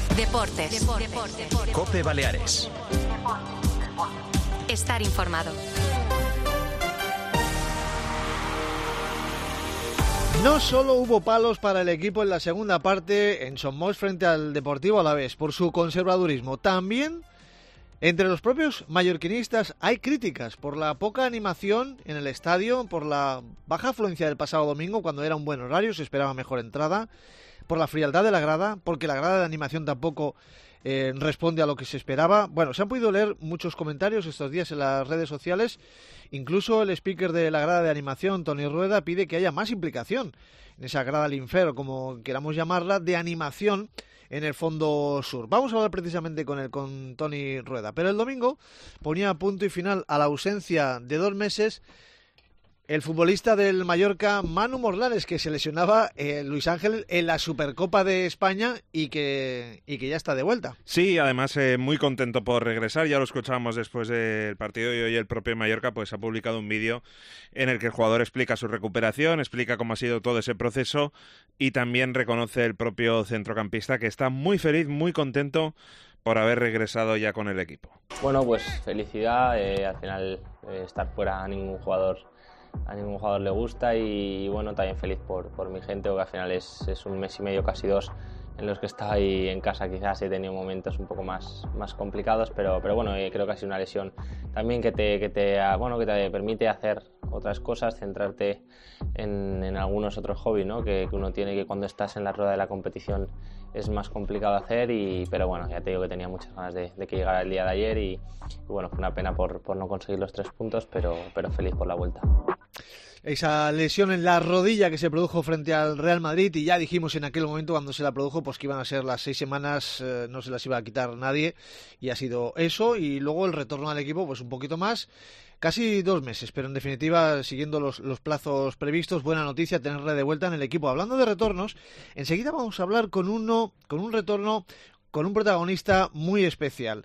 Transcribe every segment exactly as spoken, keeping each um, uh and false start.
Deportes. Deportes. COPE Baleares. Estar informado. No solo hubo palos para el equipo en la segunda parte en Somos frente al Deportivo Alavés por su conservadurismo. También entre los propios mallorquinistas hay críticas por la poca animación en el estadio, por la baja afluencia del pasado domingo cuando era un buen horario, se esperaba mejor entrada, por la frialdad de la grada, porque la grada de animación tampoco eh, responde a lo que se esperaba. Bueno, se han podido leer muchos comentarios estos días en las redes sociales. Incluso el speaker de la grada de animación, Toni Rueda, pide que haya más implicación en esa grada linfer, como queramos llamarla, de animación en el fondo sur. Vamos a hablar precisamente con él, con Toni Rueda. Pero el domingo ponía punto y final a la ausencia de dos meses el futbolista del Mallorca, Manu Morlanes, que se lesionaba eh, Luis Ángel en la Supercopa de España y que, y que ya está de vuelta. Sí, además eh, muy contento por regresar. Ya lo escuchábamos después del partido y hoy el propio Mallorca pues ha publicado un vídeo en el que el jugador explica su recuperación, explica cómo ha sido todo ese proceso y también reconoce el propio centrocampista que está muy feliz, muy contento por haber regresado ya con el equipo. Bueno, pues felicidad. Eh, al final eh, estar fuera a ningún jugador a ningún jugador le gusta y bueno, también feliz por, por mi gente, porque al final es, es un mes y medio, casi dos, en los que estaba ahí en casa. Quizás he tenido momentos un poco más, más complicados, pero, pero bueno, eh, creo que ha sido una lesión también que te, que te, bueno, que te permite hacer otras cosas, centrarte en, en algunos otros hobbies, ¿no? que, que uno tiene, que cuando estás en la rueda de la competición es más complicado hacer, y, pero bueno, ya te digo que tenía muchas ganas de, de que llegara el día de ayer y, y bueno, fue una pena por, por no conseguir los tres puntos, pero, pero feliz por la vuelta. Esa lesión en la rodilla que se produjo frente al Real Madrid, y ya dijimos en aquel momento cuando se la produjo pues que iban a ser las seis semanas, eh, no se las iba a quitar nadie, y ha sido eso, y luego el retorno al equipo pues un poquito más, casi dos meses, pero en definitiva siguiendo los, los plazos previstos. Buena noticia tenerle de vuelta en el equipo. Hablando de retornos, enseguida vamos a hablar con uno, con un retorno, con un protagonista muy especial.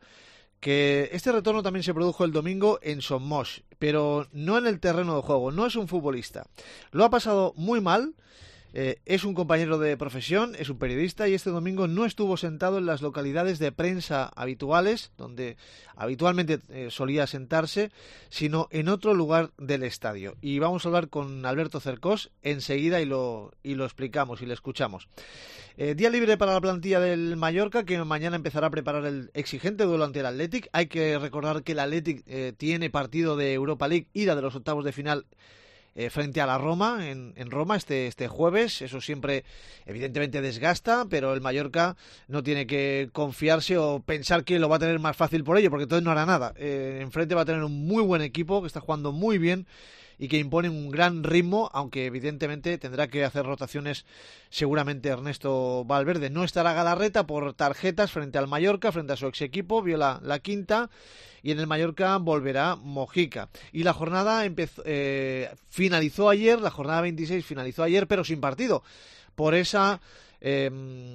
Que este retorno también se produjo el domingo en Somos, pero no en el terreno de juego, no es un futbolista. Lo ha pasado muy mal, eh, es un compañero de profesión, es un periodista, y este domingo no estuvo sentado en las localidades de prensa habituales, donde habitualmente eh, solía sentarse, sino en otro lugar del estadio. Y vamos a hablar con Alberto Cercós enseguida y lo, y lo explicamos y le escuchamos. Eh, día libre para la plantilla del Mallorca, que mañana empezará a preparar el exigente duelo ante el Athletic. Hay que recordar que el Athletic eh, tiene partido de Europa League, ida de los octavos de final eh, frente a la Roma, en, en Roma este, este jueves. Eso siempre evidentemente desgasta, pero el Mallorca no tiene que confiarse o pensar que lo va a tener más fácil por ello, porque entonces no hará nada. Eh, enfrente va a tener un muy buen equipo que está jugando muy bien y que impone un gran ritmo, aunque evidentemente tendrá que hacer rotaciones seguramente Ernesto Valverde. No estará Galarreta por tarjetas frente al Mallorca, frente a su ex equipo, vio la, la quinta, y en el Mallorca volverá Mojica. Y la jornada empezó, eh, finalizó ayer, la jornada veintiséis finalizó ayer, pero sin partido, por esa eh,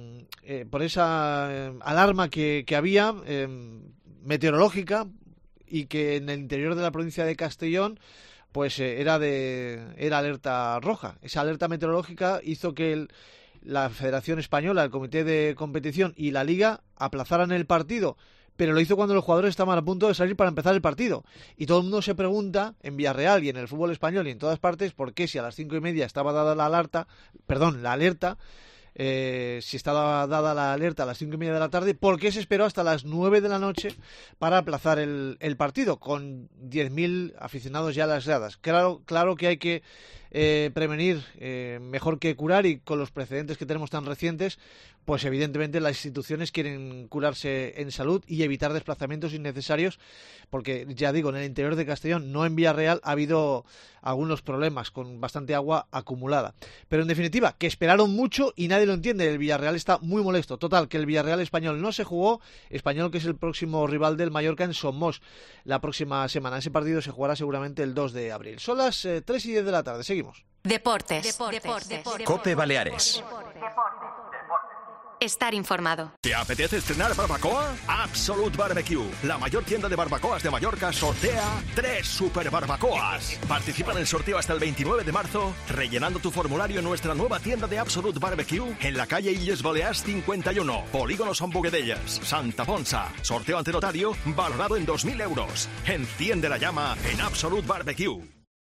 eh, por esa eh, alarma que, que había eh, meteorológica, y que en el interior de la provincia de Castellón pues eh, era de era alerta roja. Esa alerta meteorológica hizo que el, la Federación Española, el Comité de Competición y la Liga aplazaran el partido, pero lo hizo cuando los jugadores estaban a punto de salir para empezar el partido. Y todo el mundo se pregunta, en Villarreal y en el fútbol español y en todas partes, por qué si a las cinco y media estaba dada la alerta, perdón, la alerta, Eh, si estaba dada la alerta a las cinco y media de la tarde, ¿por qué se esperó hasta las nueve de la noche para aplazar el, el partido con diez mil aficionados ya a las gradas? Claro, claro que hay que eh, prevenir eh, mejor que curar, y con los precedentes que tenemos tan recientes, pues evidentemente las instituciones quieren curarse en salud y evitar desplazamientos innecesarios, porque ya digo, en el interior de Castellón, no en Villarreal, ha habido algunos problemas con bastante agua acumulada. Pero en definitiva, que esperaron mucho y nadie lo entiende. El Villarreal está muy molesto. Total, que el Villarreal Español no se jugó. Español, que es el próximo rival del Mallorca en Somos la próxima semana. Ese partido se jugará seguramente el dos de abril. Son las eh, tres y diez de la tarde. Seguimos. Deportes. Deportes. Deportes. COPE Baleares. estar informado. ¿Te apetece estrenar barbacoa? Absolute Barbecue, la mayor tienda de barbacoas de Mallorca, sortea tres super barbacoas. Participa en el sorteo hasta el veintinueve de marzo, rellenando tu formulario en nuestra nueva tienda de Absolute Barbecue en la calle Illes Balears cincuenta y uno, Polígono Son Boguedellas, Santa Ponsa. Sorteo ante notario valorado en dos mil euros. Enciende la llama en Absolute Barbecue.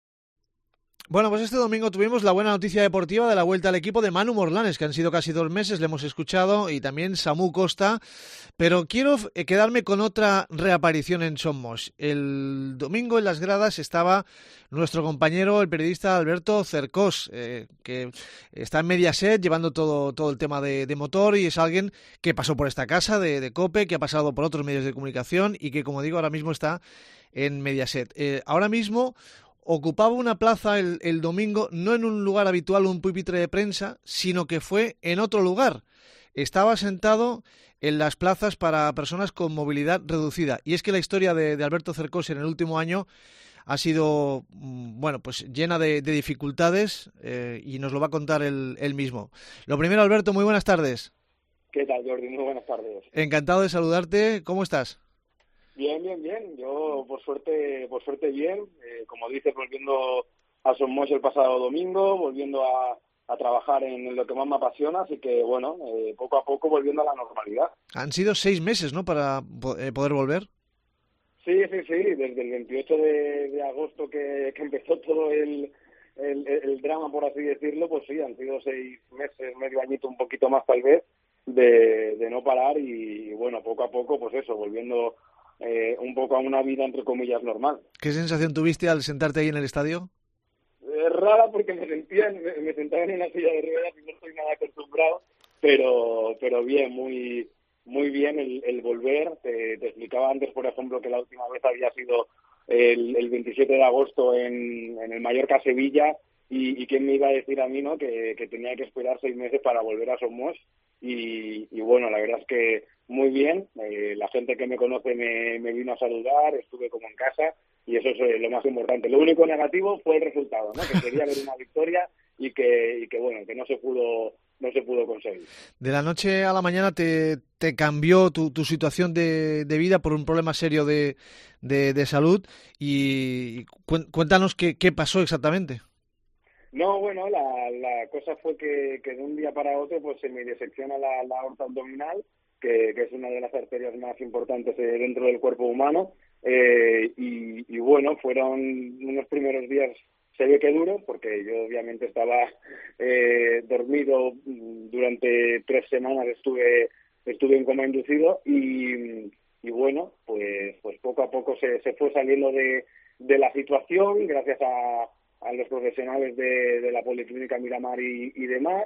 Bueno, pues este domingo tuvimos la buena noticia deportiva de la vuelta al equipo de Manu Morlanes, que han sido casi dos meses, le hemos escuchado, y también Samu Costa, pero quiero quedarme con otra reaparición en Somos. El domingo en las gradas estaba nuestro compañero, el periodista Alberto Cercós, eh, que está en Mediaset llevando todo, todo el tema de, de motor, y es alguien que pasó por esta casa de, de COPE, que ha pasado por otros medios de comunicación y que, como digo, ahora mismo está en Mediaset. Eh, ahora mismo ocupaba una plaza el, el domingo, no en un lugar habitual, un pupitre de prensa, sino que fue en otro lugar. Estaba sentado en las plazas para personas con movilidad reducida. Y es que la historia de, de Alberto Cercós en el último año ha sido, bueno, pues llena de, de dificultades, eh, y nos lo va a contar él, él mismo. Lo primero, Alberto, muy buenas tardes. ¿Qué tal, Jordi? Muy buenas tardes. Encantado de saludarte. ¿Cómo estás? Bien, bien, bien. Yo, por suerte, por suerte bien. Eh, como dices, volviendo a Somos el pasado domingo, volviendo a, a trabajar en lo que más me apasiona, así que, bueno, eh, poco a poco volviendo a la normalidad. Han sido seis meses, ¿no?, para eh, poder volver. Sí, sí, sí. Desde el veintiocho de, de agosto que, que empezó todo el, el, el drama, por así decirlo, pues sí, han sido seis meses, medio añito, un poquito más tal vez, de, de no parar y, bueno, poco a poco, pues eso, volviendo Eh, un poco a una vida entre comillas normal. ¿Qué sensación tuviste al sentarte ahí en el estadio? Es rara porque me sentía me, me sentaba en una silla de ruedas y no estoy nada acostumbrado, pero pero bien, muy muy bien el, el volver. Te, te explicaba antes, por ejemplo, que la última vez había sido el, el veintisiete de agosto en, en el Mallorca Sevilla, y, y quién me iba a decir a mí, ¿no?, que, que tenía que esperar seis meses para volver a Somos. Y, y bueno, la verdad es que muy bien. Eh, la gente que me conoce me, me vino a saludar, estuve como en casa, y eso es eh, lo más importante. Lo único negativo fue el resultado, ¿no?, que quería ver una victoria y que, y que bueno, que no se pudo no se pudo conseguir. De la noche a la mañana te, te cambió tu, tu situación de, de vida por un problema serio de, de, de salud, y cuéntanos qué, qué pasó exactamente. No, bueno, la, la cosa fue que, que de un día para otro pues se me disecciona la, la aorta abdominal, que, que es una de las arterias más importantes dentro del cuerpo humano, eh, y, y bueno, fueron unos primeros días, se ve que duros, porque yo obviamente estaba eh, dormido durante tres semanas, estuve estuve en coma inducido, y, y bueno, pues pues poco a poco se, se fue saliendo de, de la situación, gracias a a los profesionales de, de la Policlínica Miramar y, y demás,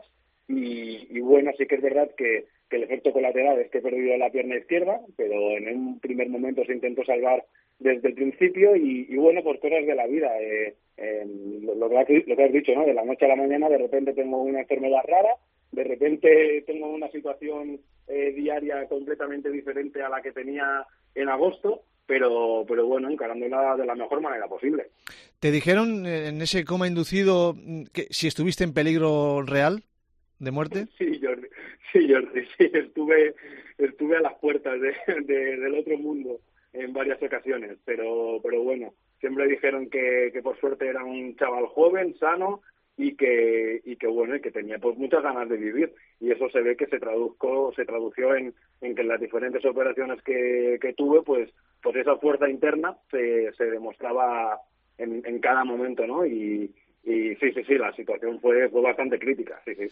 y, y bueno, sí que es verdad que, que el efecto colateral es que he perdido la pierna izquierda, pero en un primer momento se intentó salvar desde el principio, y, y bueno, pues cosas de la vida, eh, eh, lo, lo, que, lo que has dicho, ¿no?, de la noche a la mañana de repente tengo una enfermedad rara, de repente tengo una situación eh, diaria completamente diferente a la que tenía en agosto, pero pero bueno, encarándola de la mejor manera posible. ¿Te dijeron en ese coma inducido que si estuviste en peligro real de muerte? Sí, Jordi, sí, Jordi, sí, estuve, estuve a las puertas de, de, del otro mundo en varias ocasiones, pero pero bueno, siempre dijeron que, que por suerte era un chaval joven, sano, y que y que bueno, y que tenía pues muchas ganas de vivir, y eso se ve que se tradujo se tradució en, en que en las diferentes operaciones que, que tuve, pues pues esa fuerza interna se, se demostraba en, en cada momento, ¿no? Y, y sí, sí, sí, la situación fue, fue bastante crítica, sí, sí.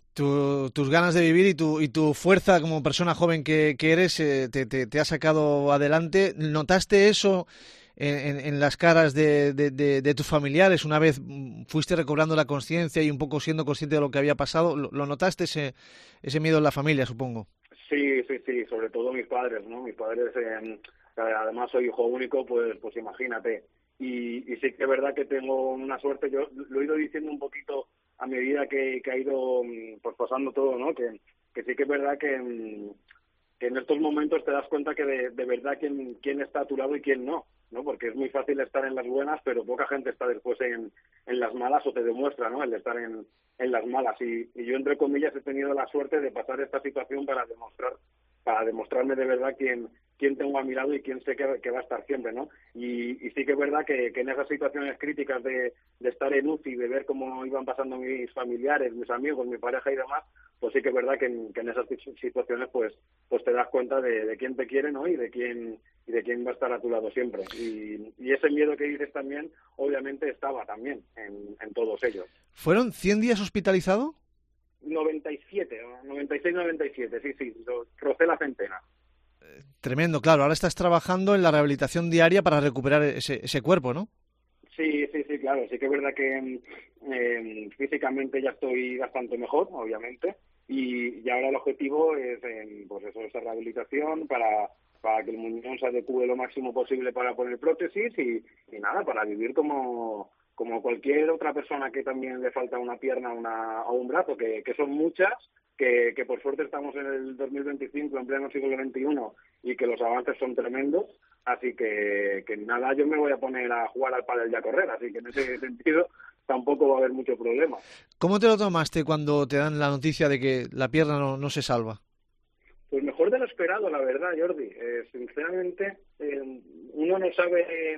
Tu, tus ganas de vivir y tu y tu fuerza como persona joven que, que eres eh, te, te, te ha sacado adelante. ¿Notaste eso en, en, en las caras de, de, de, de tus familiares una vez fuiste recobrando la conciencia y un poco siendo consciente de lo que había pasado? ¿Lo, lo notaste ese, ese miedo en la familia, supongo? Sí, sí, sí, sobre todo mis padres, ¿no? Mis padres, eh, además soy hijo único, pues pues imagínate. Y, y sí que es verdad que tengo una suerte, yo lo he ido diciendo un poquito a medida que, que ha ido pues pasando todo, ¿no? Que, que sí que es verdad que, que en estos momentos te das cuenta que de, de verdad quién, quién está a tu lado y quién no. ¿no? Porque es muy fácil estar en las buenas, pero poca gente está después en, en las malas o te demuestra, ¿no?, el de estar en, en las malas. Y, y yo, entre comillas, he tenido la suerte de pasar esta situación para demostrar para demostrarme de verdad quién, quién tengo a mi lado y quién sé que, que va a estar siempre, ¿no? Y, y sí que es verdad que, que en esas situaciones críticas de, de estar en U C I, de ver cómo iban pasando mis familiares, mis amigos, mi pareja y demás, pues sí que es verdad que en, que en esas situaciones pues pues te das cuenta de, de quién te quiere, ¿no?, y de quién y de quién va a estar a tu lado siempre. Y, y ese miedo que dices también, obviamente estaba también en, en todos ellos. ¿Fueron cien días hospitalizado? noventa y siete, noventa y seis, noventa y siete, sí, sí, rocé la centena. Tremendo, claro. Ahora estás trabajando en la rehabilitación diaria para recuperar ese, ese cuerpo, ¿no? Sí, sí, sí, claro. Sí que es verdad que eh, físicamente ya estoy bastante mejor, obviamente, y, y ahora el objetivo es, eh, pues eso, esa rehabilitación para, para que el muñón se adecue lo máximo posible para poner prótesis y, y nada, para vivir como como cualquier otra persona que también le falta una pierna una, o un brazo, que, que son muchas, que, que por suerte estamos en el dos mil veinticinco, en pleno siglo veintiuno, y que los avances son tremendos, así que, que nada, yo me voy a poner a jugar al pádel y a correr, así que en ese sentido tampoco va a haber mucho problema. ¿Cómo te lo tomaste cuando te dan la noticia de que la pierna no, no se salva? Pues mejor de lo esperado, la verdad, Jordi. Eh, sinceramente, eh, uno no sabe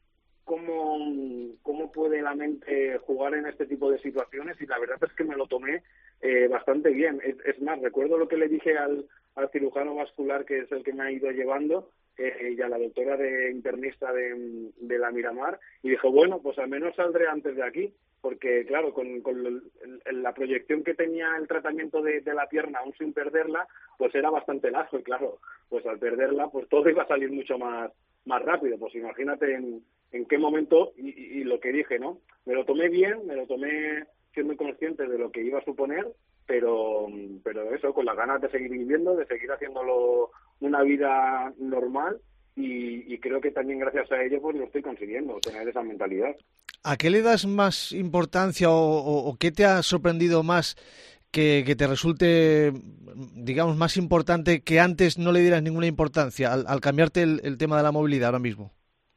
cómo, cómo puede la mente jugar en este tipo de situaciones y la verdad es que me lo tomé eh, bastante bien. Es, es más, recuerdo lo que le dije al, al cirujano vascular, que es el que me ha ido llevando, eh, y a la doctora de internista de, de la Miramar, y dije, bueno, pues al menos saldré antes de aquí, porque claro, con, con el, el, la proyección que tenía el tratamiento de, de la pierna, aún sin perderla, pues era bastante largo, y claro, pues al perderla, pues todo iba a salir mucho más más rápido. Pues imagínate en, en qué momento, y, y, y lo que dije, ¿no? Me lo tomé bien, me lo tomé siendo consciente de lo que iba a suponer, pero pero eso, con las ganas de seguir viviendo, de seguir haciéndolo una vida normal, y, y creo que también gracias a ello pues lo estoy consiguiendo, tener esa mentalidad. ¿A qué le das más importancia o, o, o qué te ha sorprendido más que, que te resulte, digamos, más importante que antes no le dieras ninguna importancia al, al cambiarte el, el tema de la movilidad ahora mismo?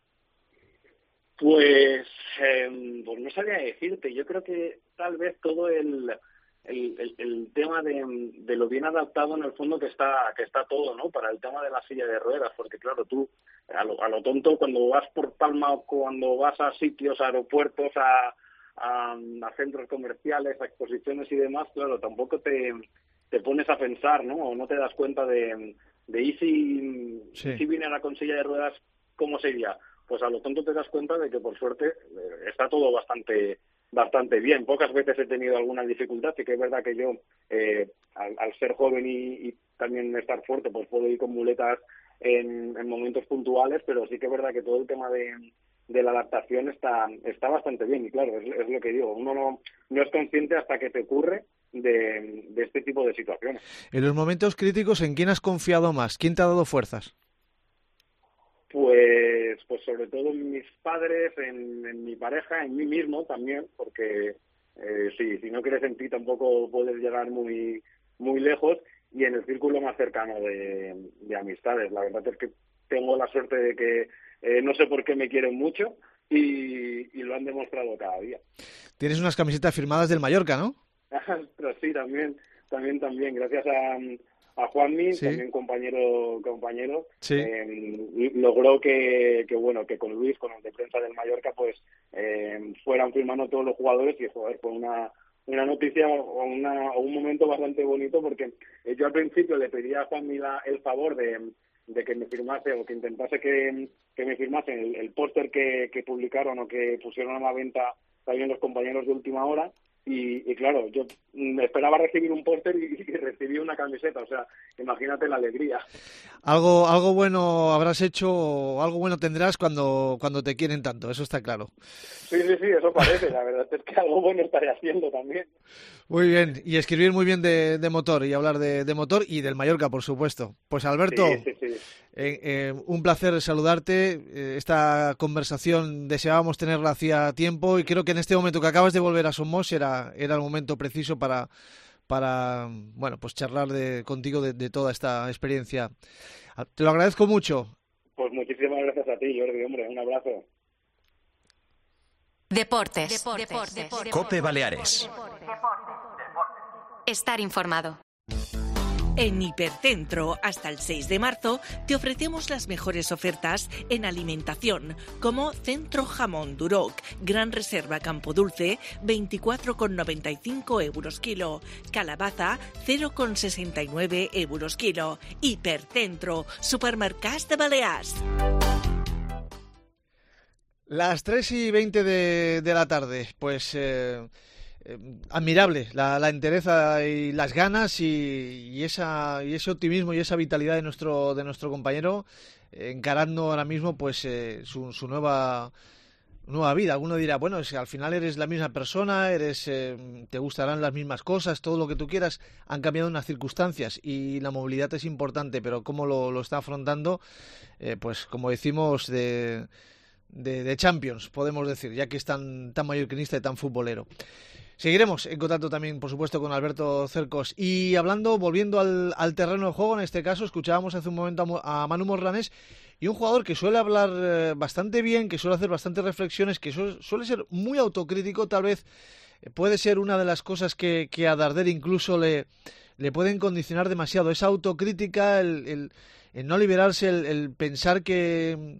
Pues, eh, pues no sabría decirte. Yo creo que tal vez todo el el, el, el tema de, de lo bien adaptado en el fondo que está que está todo, ¿no? Para el tema de la silla de ruedas, porque claro, tú a lo, a lo tonto cuando vas por Palma o cuando vas a sitios, a aeropuertos, a A, a centros comerciales, a exposiciones y demás, claro, tampoco te, te pones a pensar, ¿no? O no te das cuenta de, de y si, sí. si viniera con silla de ruedas, ¿cómo sería? Pues a lo tonto te das cuenta de que por suerte eh, está todo bastante bastante bien. Pocas veces he tenido alguna dificultad, sí que es verdad que yo, eh, al, al ser joven y, y también estar fuerte, pues puedo ir con muletas en, en momentos puntuales, pero sí que es verdad que todo el tema de de la adaptación está está bastante bien, y claro, es, es lo que digo, uno no, no es consciente hasta que te ocurre de, de este tipo de situaciones. En los momentos críticos, ¿en quién has confiado más? ¿Quién te ha dado fuerzas? Pues pues sobre todo en mis padres, en, en mi pareja, en mí mismo también, porque eh, sí, si no crees en ti tampoco puedes llegar muy muy lejos, y en el círculo más cercano de, de amistades. La verdad es que tengo la suerte de que Eh, no sé por qué me quieren mucho y, y lo han demostrado cada día. Tienes unas camisetas firmadas del Mallorca, ¿no? Pero sí, también, también, también. Gracias a, a Juanmi, sí. también compañero, compañero, sí. eh, logró que, que, bueno, que con Luis, con el de prensa del Mallorca, pues eh, fueran firmando todos los jugadores, y joder, fue una una noticia o, una, o un momento bastante bonito, porque eh, yo al principio le pedí a Juanmi la, el favor de de que me firmase o que intentase que, que me firmase el, el póster que, que publicaron o que pusieron a la venta también los compañeros de última hora, y, y claro, yo esperaba recibir un póster y, y recibí una camiseta, o sea, imagínate la alegría. Algo algo bueno habrás hecho, o algo bueno tendrás cuando cuando te quieren tanto, eso está claro. Sí, sí, sí, eso parece, la verdad es que algo bueno estaré haciendo también. Muy bien, y escribir muy bien de, de motor, y hablar de, de motor y del Mallorca, por supuesto. Pues Alberto, sí, sí, sí. Eh, eh, un placer saludarte. Eh, esta conversación deseábamos tenerla hacía tiempo, y creo que en este momento que acabas de volver a Somos era, era el momento preciso para, para bueno, pues charlar de, contigo de, de toda esta experiencia. Te lo agradezco mucho. Pues Pues muchísimas gracias a ti, Jordi, hombre, un abrazo. Deportes. Deportes. Deportes. Deportes. Cope Baleares. Estar informado. En Hipercentro, hasta el seis de marzo, te ofrecemos las mejores ofertas en alimentación, como Centro Jamón Duroc, Gran Reserva Campo Dulce, veinticuatro con noventa y cinco euros kilo. Calabaza, cero con sesenta y nueve euros kilo. Hipercentro, Supermercats de Balears. Las tres y veinte de, de la tarde, pues... Eh... Eh, admirable la, la entereza y las ganas y, y esa y ese optimismo y esa vitalidad de nuestro de nuestro compañero eh, encarando ahora mismo pues eh, su, su nueva nueva vida. Alguno dirá, bueno, es que al final eres la misma persona, eres eh, te gustarán las mismas cosas, todo lo que tú quieras. Han cambiado unas circunstancias y la movilidad es importante, pero cómo lo, lo está afrontando, eh, pues como decimos de, de de Champions, podemos decir, ya que es tan tan mallorquinista y tan futbolero. Seguiremos en contacto también, por supuesto, con Alberto Cercos. Y hablando, volviendo al, al terreno de juego, en este caso, escuchábamos hace un momento a, a Manu Morlanes, y un jugador que suele hablar eh, bastante bien, que suele hacer bastantes reflexiones, que suele, suele ser muy autocrítico. Tal vez eh, puede ser una de las cosas que, que a Darder incluso le, le pueden condicionar demasiado. Esa autocrítica, el, el, el no liberarse, el, el pensar que,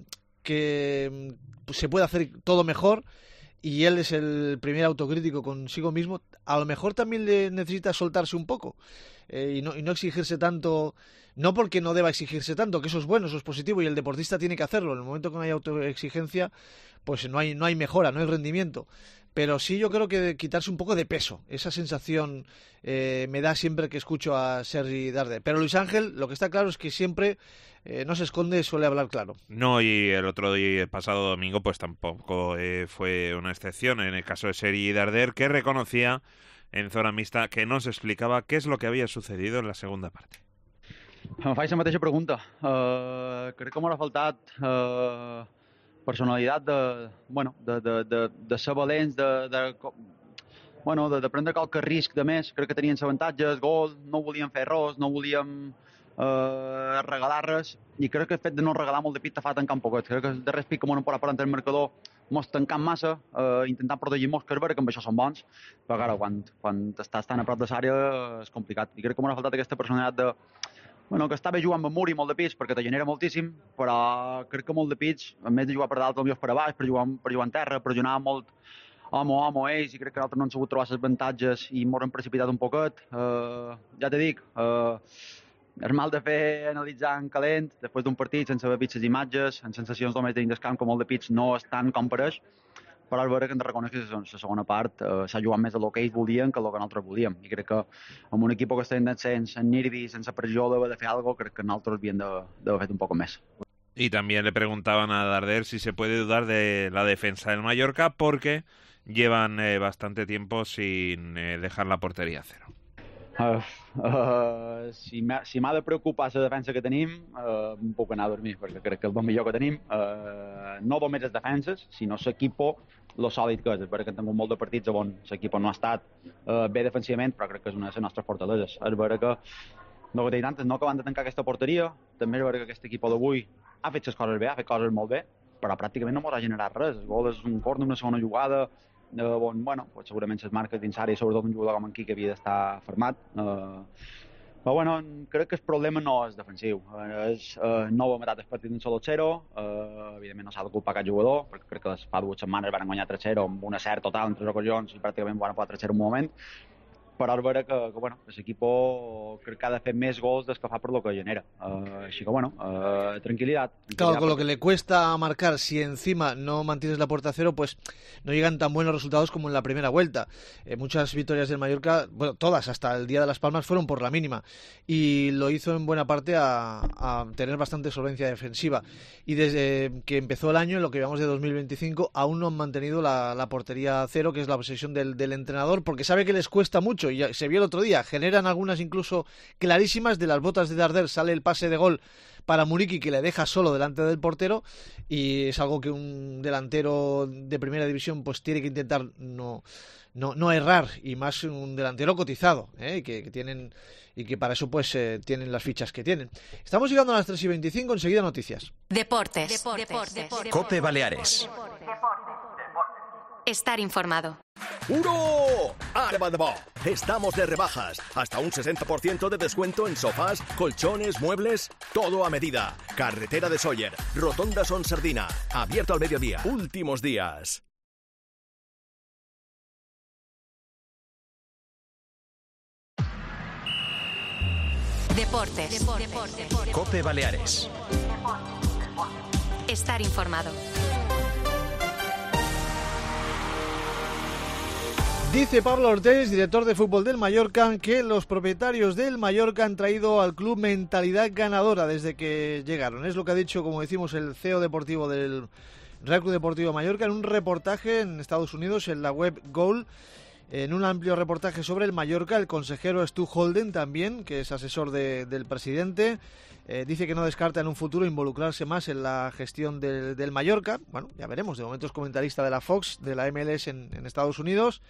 que pues, se puede hacer todo mejor. Y él es el primer autocrítico consigo mismo. A lo mejor también le necesita soltarse un poco eh, y, no, y no exigirse tanto, no porque no deba exigirse tanto, que eso es bueno, eso es positivo y el deportista tiene que hacerlo. En el momento que no hay autoexigencia, pues no hay, no hay mejora, no hay rendimiento. Pero sí yo creo que quitarse un poco de peso, esa sensación eh, me da siempre que escucho a Sergi Darder. Pero Luis Ángel, lo que está claro es que siempre eh, no se esconde, suele hablar claro. No, y el otro día, el pasado domingo, pues tampoco eh, fue una excepción en el caso de Sergi Darder, que reconocía en zona mixta que no se explicaba qué es lo que había sucedido en la segunda parte. Em faig la mateixa pregunta. Uh, crec que m'ha faltat uh, personalitat de, bueno, de, de, de, de ser valents, de, de, bueno, de, de prendre qualque risc de més. Crec que tenien avantatges, gol, no volíem fer res, no volíem uh, regalar res, i crec que el fet de no regalar molt de pit te fa tancar un poquet. Crec que el darrer pic que m'ho han parat per entrar el marcador mos tancant massa, uh, intentant protegir mos, que és vera que amb això són bons, però clar, quan, quan estàs tan a prop de l'àrea és complicat. I crec que m'ha faltat aquesta personalitat de bueno, que estava jugant amb Muri molt de pits perquè te genera moltíssim, però crec que molt de pits, a més de jugar per dalt, potser per a baix, per jugar, per jugar en terra, per jugar molt home a home ells, i crec que nosaltres no hem sabut trobar les avantatges i m'ho hem precipitat un poquet. Uh, ja te dic, uh, és mal de fer analitzar en calent, després d'un partit sense haver vist les imatges, en sensacions només dins del camp, que molt de pits no estan com per ells, però és vera que hem de reconèixer que la segona part eh, s'ha jugat més a lo que ells volien que a lo que nosaltres volíem. I crec que amb un equip que està en descens, en nervi, sense pressió de fer alguna cosa, crec que nosaltres havíem d'haver fet un poc més. Y también le preguntaban a Darder si se puede dudar de la defensa del Mallorca porque llevan eh, bastante tiempo sin eh, dejar la portería a cero. Uh, uh, si m'ha si de preocupar la defensa que tenim, uh, em puc anar a dormir, perquè crec que és el millor que tenim. Uh, no només les defenses, sinó l'equipo, lo sòlid que és. És vera que hem tingut molt de partits on l'equip no ha estat uh, bé defensivament, però crec que és una de les nostres fortaleses. És vera que no, que antes, no acabant de tancar aquesta porteria, també és vera que aquest equip d'avui ha fet les coses bé, ha fet coses molt bé, però pràcticament no ens ha generat res. El gol és un córner, una segona jugada, Eh, bon, bueno, pues segurament les marques dins àrea, sobretot un jugador com en Quique havia d'estar format. Eh, però bueno, crec que el problema no és defensiu. Eh, és, eh, no ho ha matat el partit d'un solo zero. Eh, evidentment no s'ha de culpar cap jugador, perquè crec que les fa dues setmanes van guanyar tres zero amb un acert total en tres ocasions i pràcticament van poder tres zero en un moment. Però és vera que, que bueno, l'equip crec que ha de fer més gols dels que fa per lo que genera. Uh, així que, bueno, uh, tranquilidad. Claro, con lo que le cuesta marcar, si encima no mantienes la puerta a cero, pues no llegan tan buenos resultados como en la primera vuelta. Eh, muchas victorias del Mallorca, bueno, todas, hasta el día de Las Palmas, fueron por la mínima. Y lo hizo en buena parte a, a tener bastante solvencia defensiva. Y desde que empezó el año, en lo que llevamos de dos mil veinticinco, aún no han mantenido la, la portería a cero, que es la obsesión del, del entrenador, porque sabe que les cuesta mucho. Y ya se vio el otro día, generan algunas incluso clarísimas. De las botas de Darder sale el pase de gol para Muriqui, que le deja solo delante del portero, y es algo que un delantero de primera división pues tiene que intentar no, no, no errar, y más un delantero cotizado, ¿eh? y que, que tienen y que para eso pues eh, tienen las fichas que tienen. Estamos llegando a las tres y veinticinco, enseguida noticias. Deportes. Deportes. Deportes. Deportes. Cope Baleares. Estar informado. ¡Uno! ¡Armado! Estamos de rebajas. Hasta un sesenta por ciento de descuento en sofás, colchones, muebles, todo a medida. Carretera de Sóller, Rotonda Son Sardina. Abierto al mediodía. Últimos días. Deportes. Deportes. Deportes. Cope Baleares. Estar informado. Dice Pablo Ortiz, director de fútbol del Mallorca, que los propietarios del Mallorca han traído al club mentalidad ganadora desde que llegaron. Es lo que ha dicho, como decimos, el C E O deportivo del Real Club Deportivo Mallorca en un reportaje en Estados Unidos, en la web Goal. En un amplio reportaje sobre el Mallorca, el consejero Stu Holden también, que es asesor de, del presidente, eh, dice que no descarta en un futuro involucrarse más en la gestión del, del Mallorca. Bueno, ya veremos, de momento es comentarista de la Fox, de la M L S en, en Estados Unidos.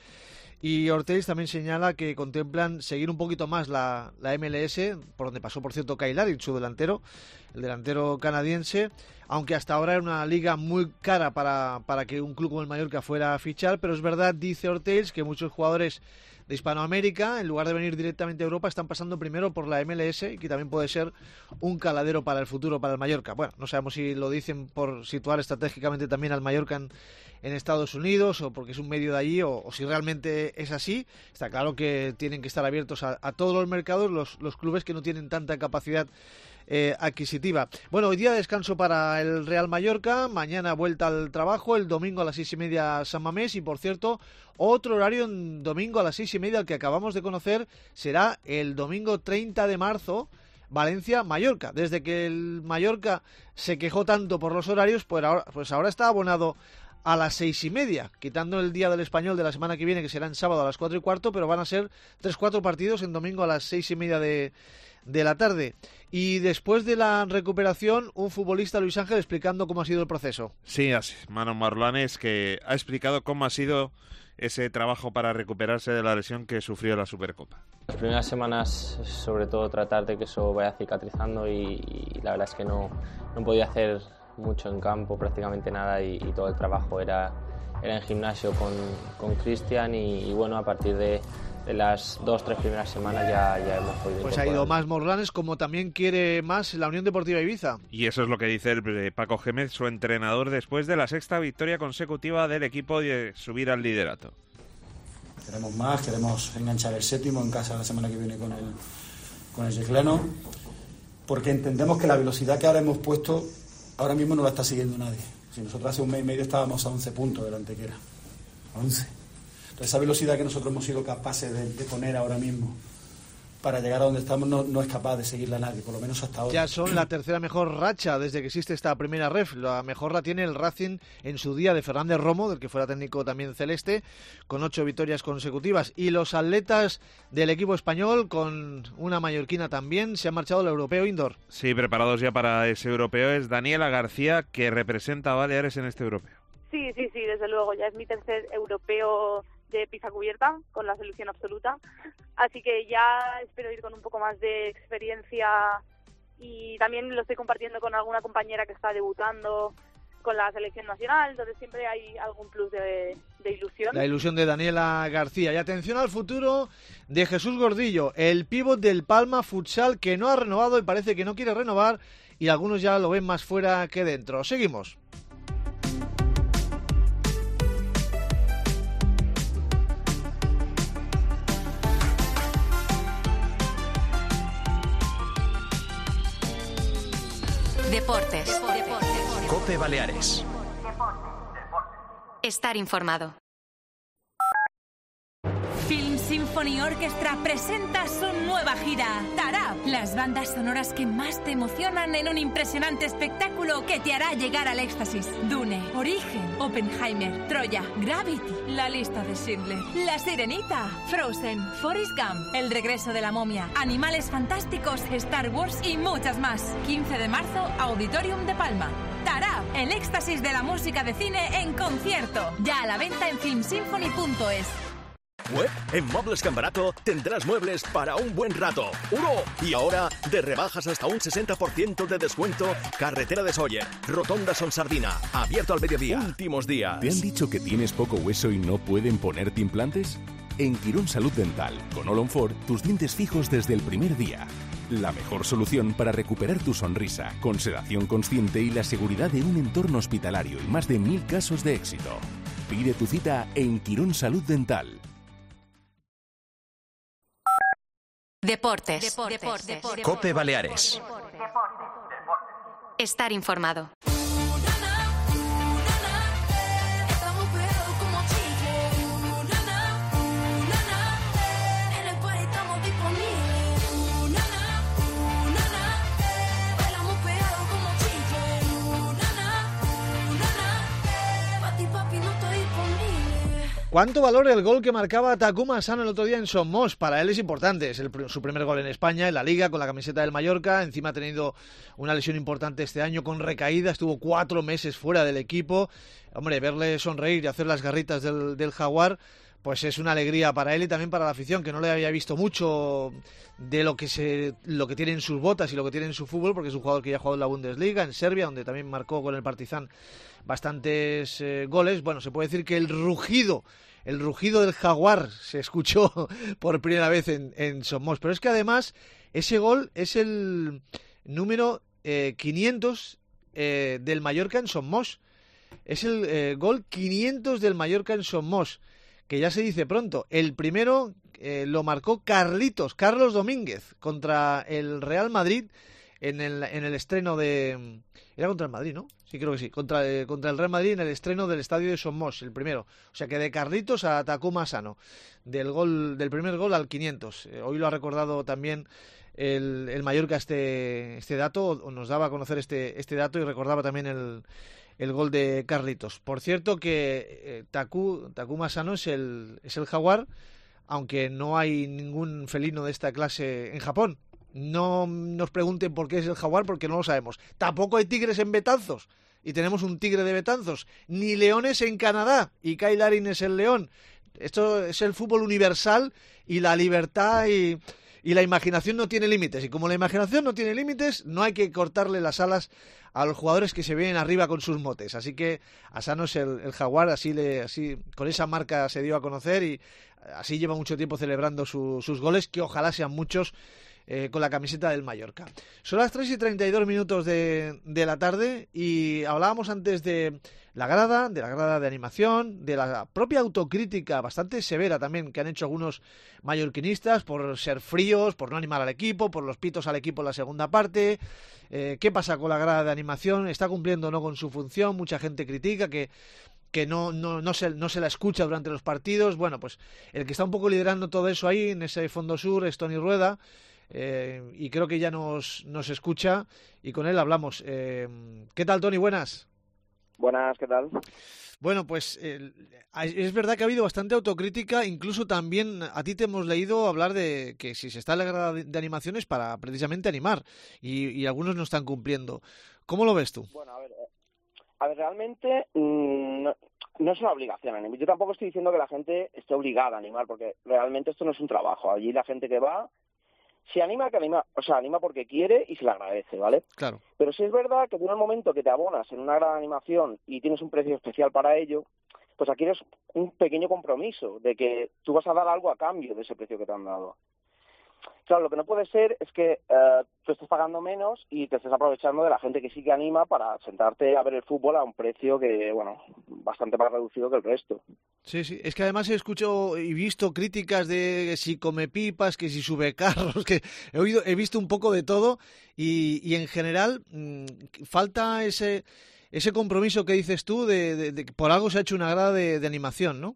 Y Ortiz también señala que contemplan seguir un poquito más la, la M L S, por donde pasó, por cierto, Kyle Larin, su delantero, el delantero canadiense, aunque hasta ahora era una liga muy cara para, para que un club como el Mallorca fuera a fichar, pero es verdad, dice Ortiz, que muchos jugadores de Hispanoamérica, en lugar de venir directamente a Europa, están pasando primero por la M L S, y que también puede ser un caladero para el futuro para el Mallorca. Bueno, no sabemos si lo dicen por situar estratégicamente también al Mallorca en, en Estados Unidos, o porque es un medio de allí, o, o si realmente es así. Está claro que tienen que estar abiertos a, a todos los mercados los, los clubes que no tienen tanta capacidad Eh, adquisitiva. Bueno, hoy día descanso para el Real Mallorca, mañana vuelta al trabajo, el domingo a las seis y media San Mamés, y por cierto, otro horario en domingo a las seis y media, el que acabamos de conocer, será el domingo treinta de marzo, Valencia-Mallorca. Desde que el Mallorca se quejó tanto por los horarios, pues ahora, pues ahora está abonado a las seis y media, quitando el día del Español de la semana que viene, que será en sábado a las cuatro y cuarto, pero van a ser tres, cuatro partidos en domingo a las seis y media de, de la tarde. Y después de la recuperación, un futbolista, Luis Ángel, explicando cómo ha sido el proceso. Sí, así, Manu Marlanes, que ha explicado cómo ha sido ese trabajo para recuperarse de la lesión que sufrió en la Supercopa. Las primeras semanas, sobre todo, tratar de que eso vaya cicatrizando, y, y la verdad es que no, no podía hacer mucho en campo, prácticamente nada, y, y todo el trabajo era, era en gimnasio con, con Cristian, y, y bueno, a partir de, de las dos, tres primeras semanas ya, ya hemos podido Pues ha ido más Morlanes, como también quiere más la Unión Deportiva Ibiza. Y eso es lo que dice el Paco Gémez, su entrenador, después de la sexta victoria consecutiva del equipo y de subir al liderato. Queremos más, queremos enganchar el séptimo en casa la semana que viene con el, con el Yeclano, porque entendemos que la velocidad que ahora hemos puesto ahora mismo no la está siguiendo nadie. Si nosotros hace un mes y medio estábamos a once puntos de la Antequera. once. Entonces esa velocidad que nosotros hemos sido capaces de, de poner ahora mismo para llegar a donde estamos no, no es capaz de seguirla nadie, por lo menos hasta ahora. Ya son la tercera mejor racha desde que existe esta primera ref. La mejor la tiene el Racing en su día de Fernández Romo, del que fuera técnico también celeste, con ocho victorias consecutivas. Y los atletas del equipo español, con una mallorquina también, se han marchado al Europeo Indoor. Sí, preparados ya para ese europeo, es Daniela García, que representa a Baleares en este europeo. Sí, sí, sí, desde luego, ya es mi tercer europeo de pista cubierta con la selección absoluta, así que ya espero ir con un poco más de experiencia, y también lo estoy compartiendo con alguna compañera que está debutando con la selección nacional, entonces siempre hay algún plus de, de ilusión. La ilusión de Daniela García. Y atención al futuro de Jesús Gordillo, el pívot del Palma Futsal, que no ha renovado y parece que no quiere renovar, y algunos ya lo ven más fuera que dentro. Seguimos. Deportes. Deportes. Cope Baleares. Estar informado. Film Symphony Orchestra presenta su nueva gira, Tarab, las bandas sonoras que más te emocionan en un impresionante espectáculo que te hará llegar al éxtasis. Dune, Origen, Oppenheimer, Troya, Gravity, La lista de Schindler, La Sirenita, Frozen, Forrest Gump, El regreso de la momia, Animales fantásticos, Star Wars y muchas más. quince de marzo, Auditorium de Palma. Tarab, el éxtasis de la música de cine en concierto. Ya a la venta en film symphony punto es. Web, en Muebles Cambarato tendrás muebles para un buen rato. ¡Uno! Y ahora, de rebajas hasta un sesenta por ciento de descuento, Carretera de Sóller, Rotonda Son Sardina, abierto al mediodía. Últimos días. ¿Te han dicho que tienes poco hueso y no pueden ponerte implantes? En Quirón Salud Dental, con Olonfor, tus dientes fijos desde el primer día. La mejor solución para recuperar tu sonrisa, con sedación consciente y la seguridad de un entorno hospitalario y más de mil casos de éxito. Pide tu cita en Quirón Salud Dental. Deportes. Deportes. Deportes. COPE Baleares. Estar informado. ¿Cuánto valora el gol que marcaba Takuma Asano el otro día en Somos? Para él es importante, es el, su primer gol en España, en la Liga, con la camiseta del Mallorca. Encima ha tenido una lesión importante este año con recaída, estuvo cuatro meses fuera del equipo. Hombre, verle sonreír y hacer las garritas del, del jaguar, pues es una alegría para él y también para la afición, que no le había visto mucho de lo que se lo que tiene en sus botas y lo que tiene en su fútbol, porque es un jugador que ya ha jugado en la Bundesliga, en Serbia, donde también marcó con el Partizan bastantes eh, goles. Bueno, se puede decir que el rugido, el rugido del jaguar se escuchó por primera vez en, en Somos. Pero es que además ese gol es el número eh, quinientos eh, del Mallorca en Somos. Es el eh, gol quinientos del Mallorca en Somos, que ya se dice pronto. El primero eh, lo marcó Carlitos, Carlos Domínguez, contra el Real Madrid en el, en el estreno de... Era contra el Madrid, ¿no? Sí, creo que sí. Contra, eh, contra el Real Madrid en el estreno del estadio de Somos, el primero. O sea que de Carlitos a Takuma Asano, del gol, del primer gol al quinientos. Eh, hoy lo ha recordado también el, el Mallorca este, este dato, o nos daba a conocer este, este dato y recordaba también el... el gol de Carlitos. Por cierto que eh, Taku, Takuma Asano es el, es el jaguar, aunque no hay ningún felino de esta clase en Japón. No nos pregunten por qué es el jaguar, porque no lo sabemos. Tampoco hay tigres en Betanzos, y tenemos un tigre de Betanzos. Ni leones en Canadá, y Kyle Larin es el león. Esto es el fútbol universal, y la libertad y... Y la imaginación no tiene límites. Y como la imaginación no tiene límites, no hay que cortarle las alas a los jugadores que se vienen arriba con sus motes. Así que Asano es el, el jaguar, así le, así con esa marca se dio a conocer y así lleva mucho tiempo celebrando su, sus goles, que ojalá sean muchos, eh, con la camiseta del Mallorca. Son las tres y treinta y dos minutos de, de la tarde y hablábamos antes de la grada, de la grada de animación, de la propia autocrítica bastante severa también que han hecho algunos mallorquinistas por ser fríos, por no animar al equipo, por los pitos al equipo en la segunda parte. Eh, ¿Qué pasa con la grada de animación? ¿Está cumpliendo o no con su función? Mucha gente critica que que no, no, no, se, no se la escucha durante los partidos. Bueno, pues el que está un poco liderando todo eso ahí, en ese fondo sur, es Toni Rueda, eh, y creo que ya nos, nos escucha, y con él hablamos. Eh, ¿Qué tal, Toni? Buenas. Buenas, ¿qué tal? Bueno, pues eh, es verdad que ha habido bastante autocrítica, incluso también a ti te hemos leído hablar de que si se está en la grada de, de animaciones para precisamente animar, y, y algunos no están cumpliendo. ¿Cómo lo ves tú? Bueno, a ver, a ver realmente mmm, no, no es una obligación animar. Yo tampoco estoy diciendo que la gente esté obligada a animar, porque realmente esto no es un trabajo. Allí la gente que va, si anima, que anima, o sea, anima porque quiere y se le agradece, ¿vale? Claro. Pero sí es verdad que en el momento que te abonas en una gran animación y tienes un precio especial para ello, pues aquí eres un pequeño compromiso de que tú vas a dar algo a cambio de ese precio que te han dado. Claro, lo que no puede ser es que uh, tú estés pagando menos y te estés aprovechando de la gente que sí que anima para sentarte a ver el fútbol a un precio que, bueno, bastante más reducido que el resto. Sí, sí, es que además he escuchado y visto críticas de que si come pipas, que si sube carros, que he oído, he visto un poco de todo y, y en general mmm, falta ese ese compromiso que dices tú de, de, de que por algo se ha hecho una grada de, de animación, ¿no?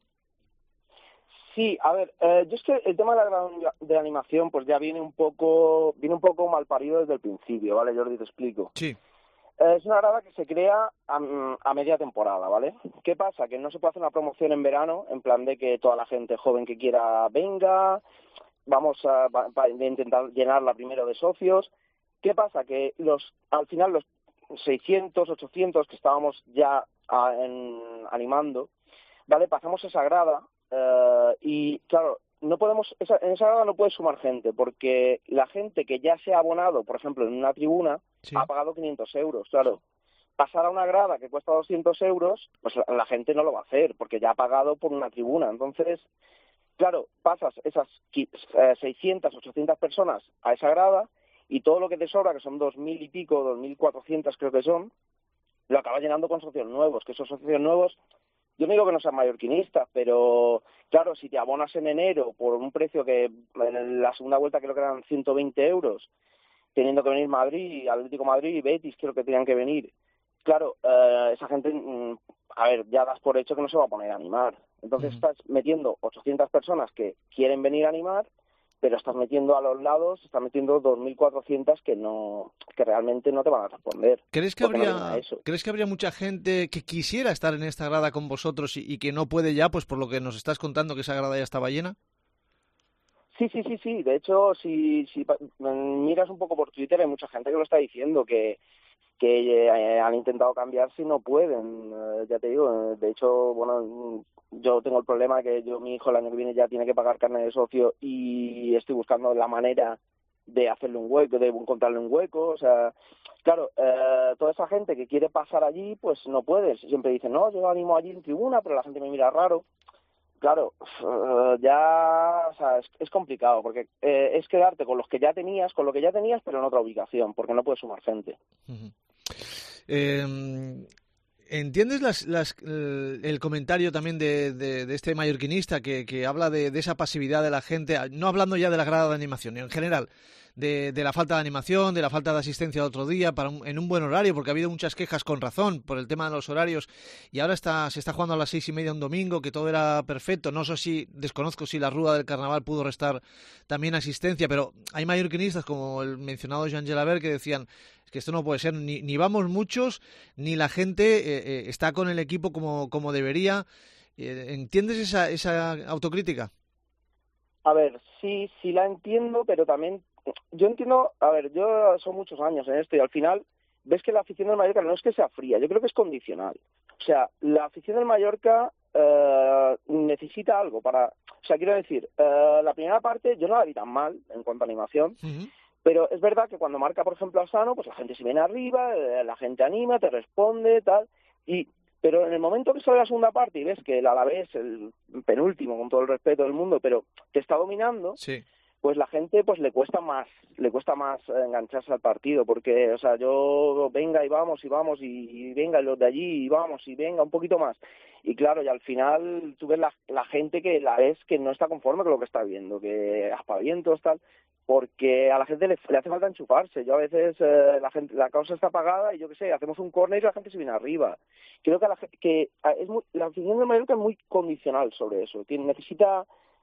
Sí, a ver, eh, yo es que el tema de la grada de animación pues ya viene un poco viene un poco mal parido desde el principio, ¿vale? Jordi, te explico. Sí. Eh, es una grada que se crea a, a media temporada, ¿vale? ¿Qué pasa? Que no se puede hacer una promoción en verano, en plan de que toda la gente joven que quiera venga, vamos a, a intentar llenarla primero de socios. ¿Qué pasa? Que los al final los seiscientos, ochocientos que estábamos ya a, en, animando, ¿vale? Pasamos esa grada Uh, y claro, no podemos esa, en esa grada no puedes sumar gente, porque la gente que ya se ha abonado, por ejemplo, en una tribuna, sí. ha pagado quinientos euros, claro. Pasar a una grada que cuesta doscientos euros, pues la, la gente no lo va a hacer, porque ya ha pagado por una tribuna. Entonces, claro, pasas esas seiscientas, ochocientas personas a esa grada y todo lo que te sobra, que son dos mil y pico, dos mil cuatrocientos creo que son, lo acabas llenando con socios nuevos, que esos socios nuevos, yo no digo que no sean mallorquinistas, pero claro, si te abonas en enero por un precio que en la segunda vuelta creo que eran ciento veinte euros, teniendo que venir Madrid, Atlético Madrid y Betis creo que tenían que venir, claro, eh, esa gente, a ver, ya das por hecho que no se va a poner a animar. Entonces uh-huh. estás metiendo ochocientas personas que quieren venir a animar, pero estás metiendo a los lados, estás metiendo dos mil cuatrocientas que no, que realmente no te van a responder. ¿Crees que habría, no ¿crees que habría mucha gente que quisiera estar en esta grada con vosotros y, y que no puede ya, pues por lo que nos estás contando que esa grada ya estaba llena? Sí, sí, sí, sí. De hecho, si, si miras un poco por Twitter, hay mucha gente que lo está diciendo, que que eh, han intentado cambiarse y no pueden, eh, ya te digo, de hecho, bueno, yo tengo el problema que yo, mi hijo el año que viene ya tiene que pagar carne de socio y estoy buscando la manera de hacerle un hueco, de encontrarle un hueco, o sea, claro, eh, toda esa gente que quiere pasar allí, pues no puede, siempre dicen, no, yo animo allí en tribuna, pero la gente me mira raro. Claro, uh, ya, o sea, es, es complicado, porque eh, es quedarte con los que ya tenías, con lo que ya tenías, pero en otra ubicación, porque no puedes sumar gente. Uh-huh. Eh, ¿Entiendes las, las, el, el comentario también de, de, de este mallorquinista que, que habla de, de esa pasividad de la gente, no hablando ya de la grada de animación, en general, de, de la falta de animación, de la falta de asistencia de otro día, para un, en un buen horario, porque ha habido muchas quejas con razón por el tema de los horarios, y ahora está se está jugando a las seis y media un domingo, que todo era perfecto. No sé si, desconozco si la Rúa del Carnaval pudo restar también asistencia, pero hay mallorquinistas como el mencionado Joan Gelabert que decían que esto no puede ser, ni, ni vamos muchos, ni la gente eh, eh, está con el equipo como, como debería. Eh, ¿Entiendes esa, esa autocrítica? A ver, sí, sí la entiendo, pero también, yo entiendo, a ver, yo son muchos años en esto y al final ves que la afición del Mallorca no es que sea fría, yo creo que es condicional. O sea, la afición del Mallorca eh, necesita algo para, o sea, quiero decir, eh, la primera parte yo no la vi tan mal en cuanto a animación, uh-huh. Pero es verdad que cuando marca, por ejemplo, a Sano, pues la gente se viene arriba, la gente anima, te responde, tal, y pero en el momento que sale la segunda parte y ves que el Alavés, el penúltimo, con todo el respeto del mundo, pero te está dominando, sí. Pues la gente pues le cuesta más, le cuesta más engancharse al partido, porque, o sea, yo venga y vamos y vamos y, y venga y los de allí y vamos y venga un poquito más. Y claro, y al final tú ves la, la gente que la ves que no está conforme con lo que está viendo, que aspavientos, tal, porque a la gente le, le hace falta enchufarse. Yo a veces eh, la gente la causa está apagada y yo qué sé, hacemos un córner y la gente se viene arriba. Creo que, a la, que es muy, la afición de Mallorca es muy condicional sobre eso. Tiene, necesita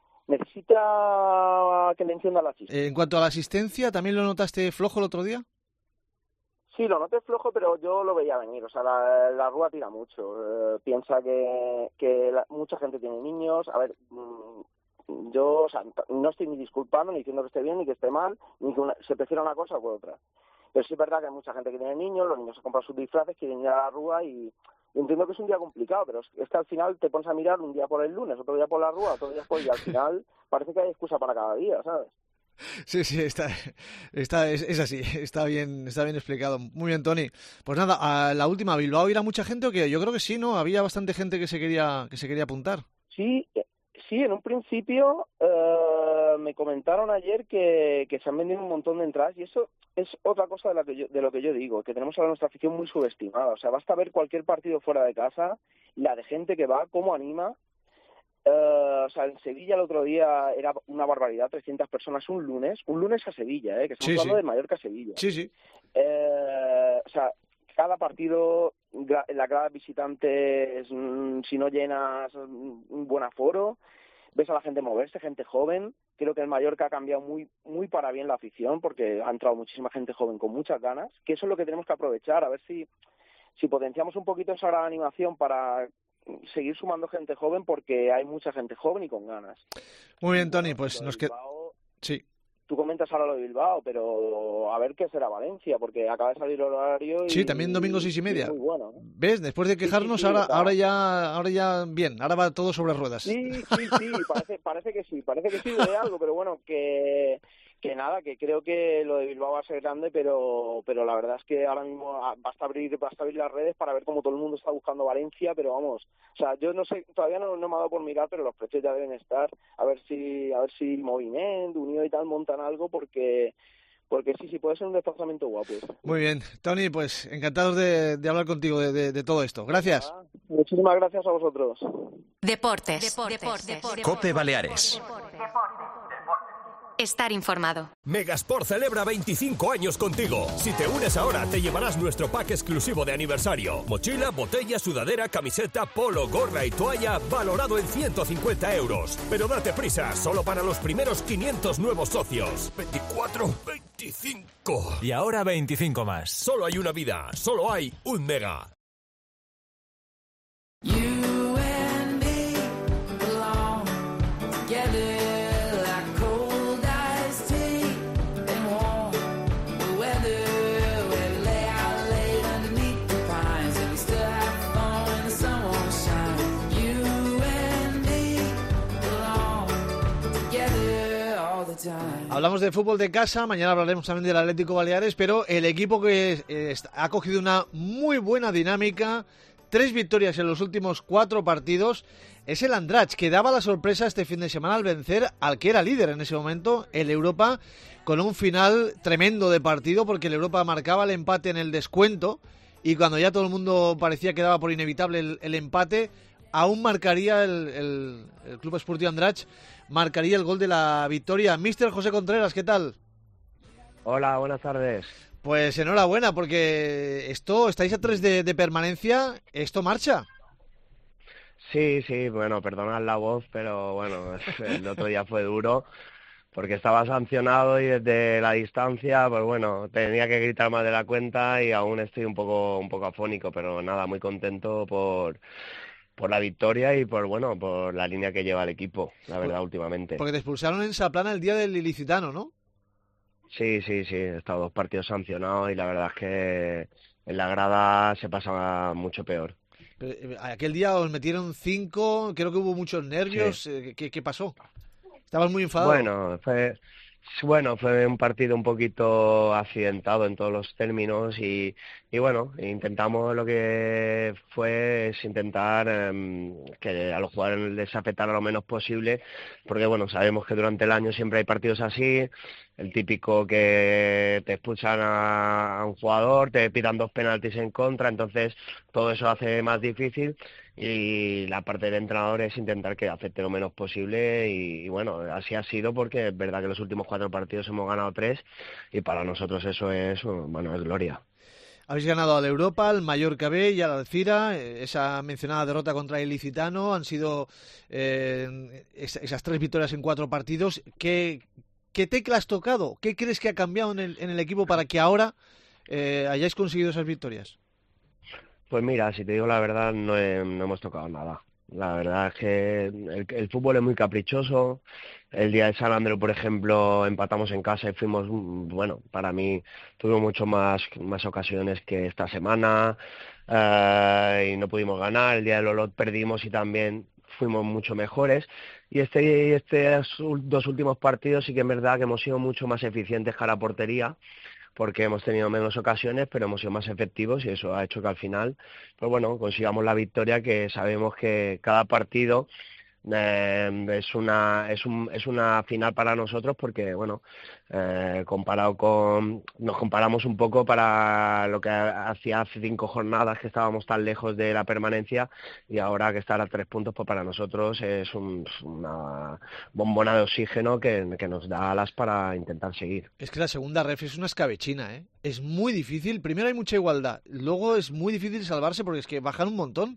necesita que le encienda la chispa. En cuanto a la asistencia, ¿también lo notaste flojo el otro día? Sí, lo noté flojo, pero yo lo veía venir. O sea, la, la Rúa tira mucho. Eh, piensa que, que la, mucha gente tiene niños. A ver, mmm, yo o sea, no estoy ni disculpando, ni diciendo que esté bien, ni que esté mal, ni que una, se prefiera una cosa u otra. Pero sí es verdad que hay mucha gente que tiene niños, los niños se compran sus disfraces, quieren ir a la Rúa y... Entiendo que es un día complicado, pero es que al final te pones a mirar un día por el lunes, otro día por la Rúa, otro día por... y al final parece que hay excusa para cada día, ¿sabes? Sí, sí, está, está es, es así, está bien, está bien explicado. Muy bien, Toni. Pues nada, a la última, ¿Bilbao irá mucha gente o qué? Yo creo que sí, ¿no? Había bastante gente que se quería, que se quería apuntar. Sí, sí, en un principio eh, me comentaron ayer que, que se han vendido un montón de entradas y eso es otra cosa de, la que yo, de lo que yo digo, que tenemos a nuestra afición muy subestimada. O sea, basta ver cualquier partido fuera de casa, la de gente que va, cómo anima. Uh, o sea, en Sevilla el otro día era una barbaridad, trescientas personas un lunes, un lunes a Sevilla, ¿eh? Que estamos sí, hablando sí. de Mallorca a Sevilla. Sí, sí. Uh, o sea, cada partido, la grada visitante, es, si no llenas, un buen aforo. Ves a la gente moverse, gente joven. Creo que el Mallorca ha cambiado muy muy para bien la afición porque ha entrado muchísima gente joven con muchas ganas, que eso es lo que tenemos que aprovechar, a ver si, si potenciamos un poquito esa gran animación para seguir sumando gente joven porque hay mucha gente joven y con ganas. Muy bien, Toni, pues nos queda... Sí. tú comentas ahora lo de Bilbao, pero a ver qué será Valencia, porque acaba de salir el horario y... Sí, también domingo seis y media. Muy bueno, ¿eh? ¿Ves? Después de quejarnos, sí, sí, sí, ahora, está. ahora ya ahora ya bien, ahora va todo sobre ruedas. Sí, sí, sí, parece, parece que sí, parece que sí de algo, pero bueno, que... que nada, que creo que lo de Bilbao va a ser grande, pero pero la verdad es que ahora mismo basta abrir basta abrir las redes para ver cómo todo el mundo está buscando Valencia, pero vamos, o sea, yo no sé, todavía no, no me ha dado por mirar, pero los precios ya deben estar, a ver si a ver si Moviment, Unión y tal montan algo, porque porque sí, sí, puede ser un desplazamiento guapo. Muy bien, Toni, pues encantados de, de hablar contigo de, de, de todo esto. Gracias. Ah, muchísimas gracias a vosotros. Deportes. Deportes. Deportes. Cope Baleares. Estar informado. Megasport celebra veinticinco años contigo. Si te unes ahora, te llevarás nuestro pack exclusivo de aniversario. Mochila, botella, sudadera, camiseta, polo, gorra y toalla, valorado en ciento cincuenta euros. Pero date prisa, solo para los primeros quinientos nuevos socios. veinticuatro, veinticinco. Y ahora veinticinco más. Solo hay una vida, solo hay un Mega. You and me belong together. Hablamos de fútbol de casa, mañana hablaremos también del Atlético Baleares, pero el equipo que eh, ha cogido una muy buena dinámica, tres victorias en los últimos cuatro partidos, es el Andratx, que daba la sorpresa este fin de semana al vencer al que era líder en ese momento, el Europa, con un final tremendo de partido, porque el Europa marcaba el empate en el descuento, y cuando ya todo el mundo parecía que daba por inevitable el, el empate, aún marcaría el, el, el Club Esportiu Andratx, marcaría el gol de la victoria. Mister José Contreras, ¿qué tal? Hola, buenas tardes. Pues enhorabuena, porque esto, estáis a tres de, de permanencia, esto marcha. Sí, sí, bueno, perdonad la voz, pero bueno, el otro día fue duro, porque estaba sancionado y desde la distancia, pues bueno, tenía que gritar más de la cuenta y aún estoy un poco, un poco afónico, pero nada, muy contento por... por la victoria y por bueno por la línea que lleva el equipo, la verdad, últimamente. Porque te expulsaron en Saplana el día del ilicitano, ¿no? Sí, sí, sí, he estado dos partidos sancionados y la verdad es que en la grada se pasaba mucho peor. Pero, aquel día os metieron cinco, creo que hubo muchos nervios, sí. ¿Qué, qué pasó? ¿Estabas muy enfadado? Bueno, fue... Bueno, fue un partido un poquito accidentado en todos los términos y, y bueno, intentamos lo que fue es intentar eh, que a los jugadores les afectara lo menos posible, porque bueno, sabemos que durante el año siempre hay partidos así, el típico que te expulsan a, a un jugador, te pitan dos penaltis en contra, entonces todo eso hace más difícil. Y la parte del entrenador es intentar que afecte lo menos posible y, y bueno, así ha sido porque es verdad que los últimos cuatro partidos hemos ganado tres y para nosotros eso es, bueno, es gloria. Habéis ganado al Europa, al Mallorca B y al Alcira, esa mencionada derrota contra el Ilicitano, han sido eh, esas tres victorias en cuatro partidos. ¿Qué, qué tecla has tocado? ¿Qué crees que ha cambiado en el, en el equipo para que ahora eh, hayáis conseguido esas victorias? Pues mira, si te digo la verdad, no, he, no hemos tocado nada. La verdad es que el, el fútbol es muy caprichoso. El día de San Andreu, por ejemplo, empatamos en casa y fuimos, bueno, para mí tuvimos mucho más, más ocasiones que esta semana eh, y no pudimos ganar. El día del Olot perdimos y también fuimos mucho mejores. Y este, estos dos últimos partidos sí que es verdad que hemos sido mucho más eficientes cara a portería, porque hemos tenido menos ocasiones, pero hemos sido más efectivos y eso ha hecho que al final, pues bueno, consigamos la victoria, que sabemos que cada partido eh, es una es un es una final para nosotros, porque bueno, eh, comparado con nos comparamos un poco para lo que hacía hace cinco jornadas que estábamos tan lejos de la permanencia, y ahora que estar a tres puntos, pues para nosotros es un, una bombona de oxígeno que, que nos da alas para intentar seguir. Es que la segunda ref es una escabechina, ¿eh? Es muy difícil. Primero hay mucha igualdad, luego es muy difícil salvarse porque es que bajan un montón.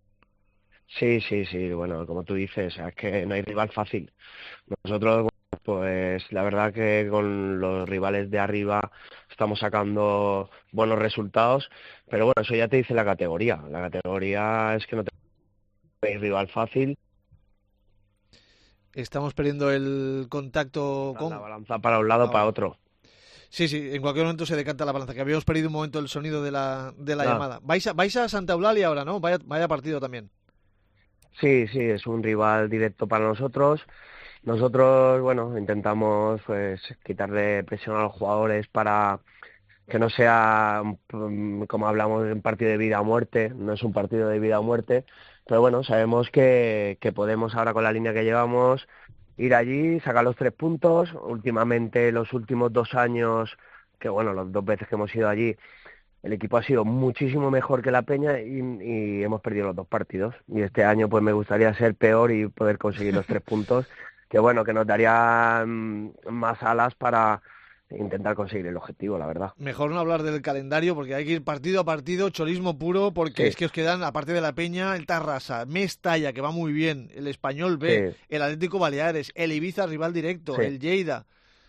Sí, sí, sí, bueno, como tú dices, es que no hay rival fácil. Nosotros, pues la verdad que con los rivales de arriba estamos sacando buenos resultados, pero bueno, eso ya te dice la categoría. La categoría es que no hay rival fácil. Estamos perdiendo el contacto con... La balanza para un lado, Ahora. para otro. Sí, sí, en cualquier momento se decanta la balanza, que habíamos perdido un momento el sonido de la, de la Ah. llamada. Vais a, vais a Santa Eulalia ahora, ¿no? Vaya, vaya partido también. Sí, sí, es un rival directo para nosotros. Nosotros, bueno, intentamos pues quitarle presión a los jugadores para que no sea, mm, como hablamos, un partido de vida o muerte. No es un partido de vida o muerte, pero bueno, sabemos que, que podemos ahora con la línea que llevamos ir allí, sacar los tres puntos. Últimamente, los últimos dos años, que bueno, las dos veces que hemos ido allí, el equipo ha sido muchísimo mejor que la Peña y, y hemos perdido los dos partidos. Y este año pues me gustaría ser peor y poder conseguir los tres puntos, que bueno, que nos daría mm, más alas para intentar conseguir el objetivo, la verdad. Mejor no hablar del calendario porque hay que ir partido a partido, cholismo puro, porque Sí. es que os quedan, aparte de la Peña, el Tarrasa, Mestalla, que va muy bien, el Español B, Sí. el Atlético Baleares, el Ibiza, rival directo, Sí. el Lleida.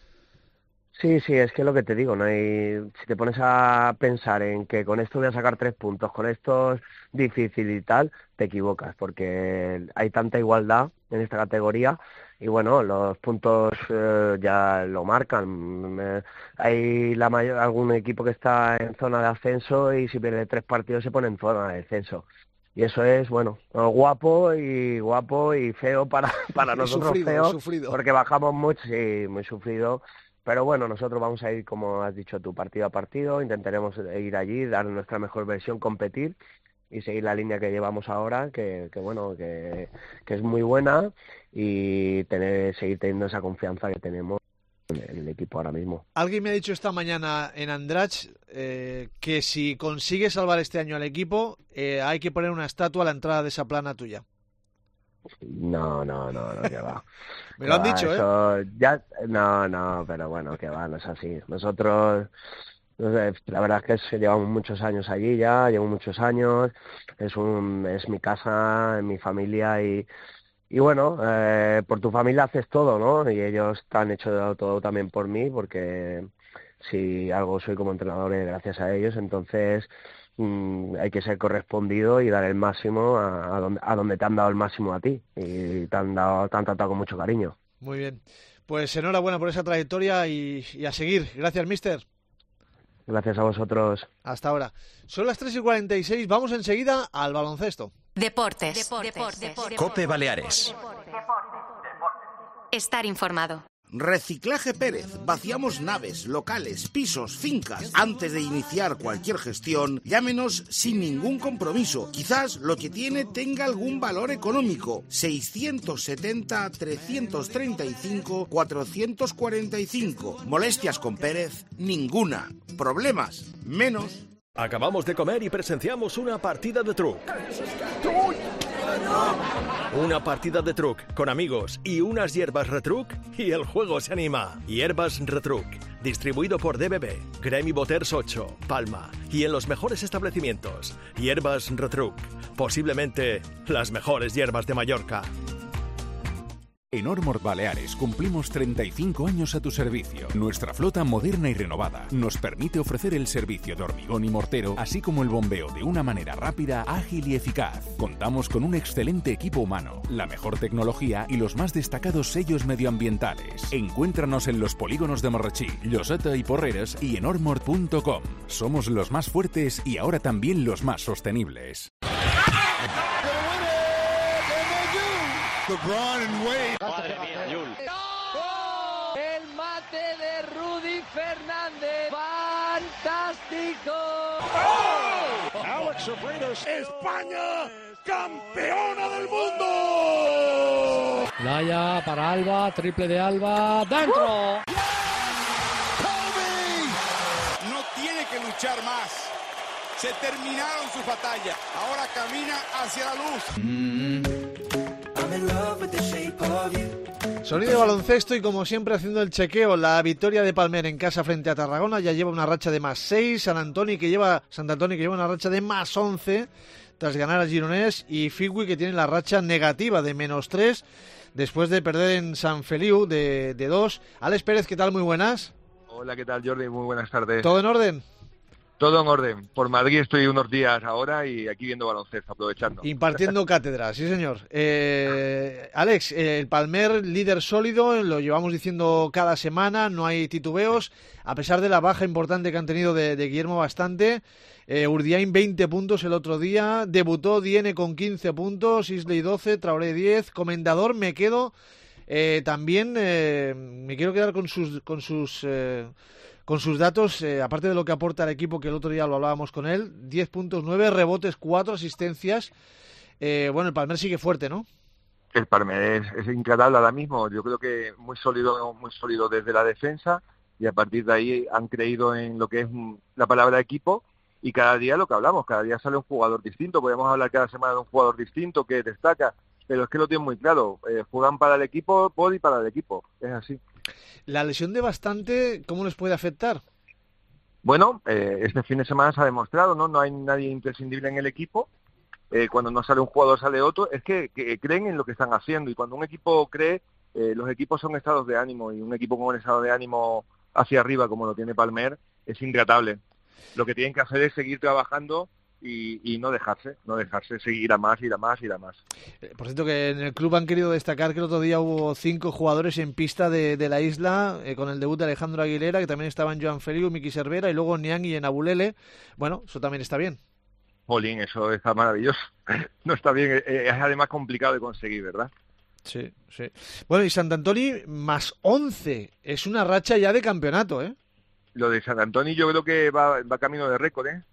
Sí, sí, es que es lo que te digo, no hay, si te pones a pensar en que con esto voy a sacar tres puntos, con esto es difícil y tal, te equivocas, porque hay tanta igualdad en esta categoría y bueno, los puntos eh, ya lo marcan. Eh, hay la mayor, algún equipo que está en zona de ascenso y si pierde tres partidos se pone en zona de descenso. Y eso es, bueno, guapo y guapo y feo para, para Y nosotros, sufrido, feo, sufrido. porque bajamos mucho, sí, muy sufrido. Pero bueno, nosotros vamos a ir, como has dicho tú, partido a partido, intentaremos ir allí, dar nuestra mejor versión, competir y seguir la línea que llevamos ahora, que, que bueno, que, que es muy buena y tener, seguir teniendo esa confianza que tenemos en el equipo ahora mismo. Alguien me ha dicho esta mañana en Andratx eh, que si consigue salvar este año al equipo, eh, hay que poner una estatua a la entrada de esa plana tuya. No, no, no, no, que va. Me lo han Que va, dicho, ¿eh? eso ya, no, no, pero bueno, que va, no es así. Nosotros, no sé, la verdad es que llevamos muchos años allí ya, llevo muchos años, es un, es mi casa, es mi familia y, y bueno, eh, por tu familia haces todo, ¿no? Y ellos han hecho todo también por mí, porque si algo soy como entrenador es gracias a ellos, entonces mm, hay que ser correspondido y dar el máximo a, a, donde, a donde te han dado el máximo a ti y te han, dado, te han tratado con mucho cariño. Muy bien. Pues enhorabuena por esa trayectoria y, y a seguir. Gracias, mister. Gracias a vosotros. Hasta ahora. Son las tres y cuarenta y seis. Vamos enseguida al baloncesto. Deportes. Deportes. Deportes. Cope Baleares. Estar informado. Reciclaje Pérez. Vaciamos naves, locales, pisos, fincas. Antes de iniciar cualquier gestión, llámenos sin ningún compromiso. Quizás lo que tiene tenga algún valor económico. seiscientos setenta, trescientos treinta y cinco, cuatrocientos cuarenta y cinco. Molestias con Pérez, ninguna. Problemas, menos. Acabamos de comer y presenciamos una partida de truc. Una partida de truc con amigos y unas hierbas Retruc y el juego se anima. Hierbas Retruc, distribuido por D B B, Gremi Boters ocho, Palma y en los mejores establecimientos. Hierbas Retruc, posiblemente las mejores hierbas de Mallorca. En Ormord Baleares cumplimos treinta y cinco años a tu servicio. Nuestra flota moderna y renovada nos permite ofrecer el servicio de hormigón y mortero, así como el bombeo de una manera rápida, ágil y eficaz. Contamos con un excelente equipo humano, la mejor tecnología y los más destacados sellos medioambientales. Encuéntranos en los polígonos de Morrachí, Lloseta y Porreres y en ormord punto com. Somos los más fuertes y ahora también los más sostenibles. LeBron and Wade. Madre mía, Jul. El mate de Rudy Fernández. ¡Fantástico! ¡Oh! Alex Sobrinos, España, campeona del mundo. Laya para Alba, triple de Alba, ¡dentro! ¡Kobe! No tiene que luchar más. Se terminaron sus batallas. Ahora camina hacia la luz. Sonido de baloncesto y como siempre haciendo el chequeo, la victoria de Palmer en casa frente a Tarragona ya lleva una racha de más seis, San Antonio que lleva Sant Antoni que lleva una racha de más once tras ganar a Gironès y Figui que tiene la racha negativa de menos tres después de perder en San Feliu de, de dos. Alex Pérez, ¿qué tal? Muy buenas. Hola, ¿qué tal, Jordi? Muy buenas tardes. ¿Todo en orden? Todo en orden. Por Madrid estoy unos días ahora y aquí viendo baloncesto, aprovechando. Impartiendo cátedra, sí señor. Eh, Alex, el Palmer, líder sólido, lo llevamos diciendo cada semana, no hay titubeos, a pesar de la baja importante que han tenido de, de Guillermo Bastante. Eh, Urdiain veinte puntos el otro día, debutó Diene con quince puntos, Isley doce, Traoré diez, Comendador me quedo, eh, también eh, me quiero quedar con sus... Con sus eh, Con sus datos, eh, aparte de lo que aporta al equipo, que el otro día lo hablábamos con él, diez puntos, nueve rebotes, cuatro asistencias. Eh, bueno, el Palmer sigue fuerte, ¿no? El Palmer es, es intratable ahora mismo. Yo creo que muy sólido, muy sólido desde la defensa y a partir de ahí han creído en lo que es la palabra equipo y cada día lo que hablamos, cada día sale un jugador distinto. Podemos hablar cada semana de un jugador distinto que destaca, pero es que lo tienen muy claro. Eh, juegan para el equipo, por y para el equipo. Es así. La lesión de Bastante, ¿cómo les puede afectar? Bueno, eh, este fin de semana se ha demostrado, ¿no? No hay nadie imprescindible en el equipo. Eh, cuando no sale un jugador, sale otro. Es que, que creen en lo que están haciendo. Y cuando un equipo cree, eh, los equipos son estados de ánimo. Y un equipo con un estado de ánimo hacia arriba, como lo tiene Palmer, es intratable. Lo que tienen que hacer es seguir trabajando y, y no dejarse, no dejarse, seguir a más, ir a más, ir a más. Por cierto, que en el club han querido destacar que el otro día hubo cinco jugadores en pista de, de la isla, eh, con el debut de Alejandro Aguilera, que también estaban Joan Feliu, Miki Cervera, y luego Niang y Enabulele. Bueno, eso también está bien. Jolín, eso está maravilloso. No está bien, es además complicado de conseguir, ¿verdad? Sí, sí. Bueno, y Sant Antoni más once, es una racha ya de campeonato, ¿eh? Lo de Sant Antoni yo creo que va, va camino de récord, ¿eh?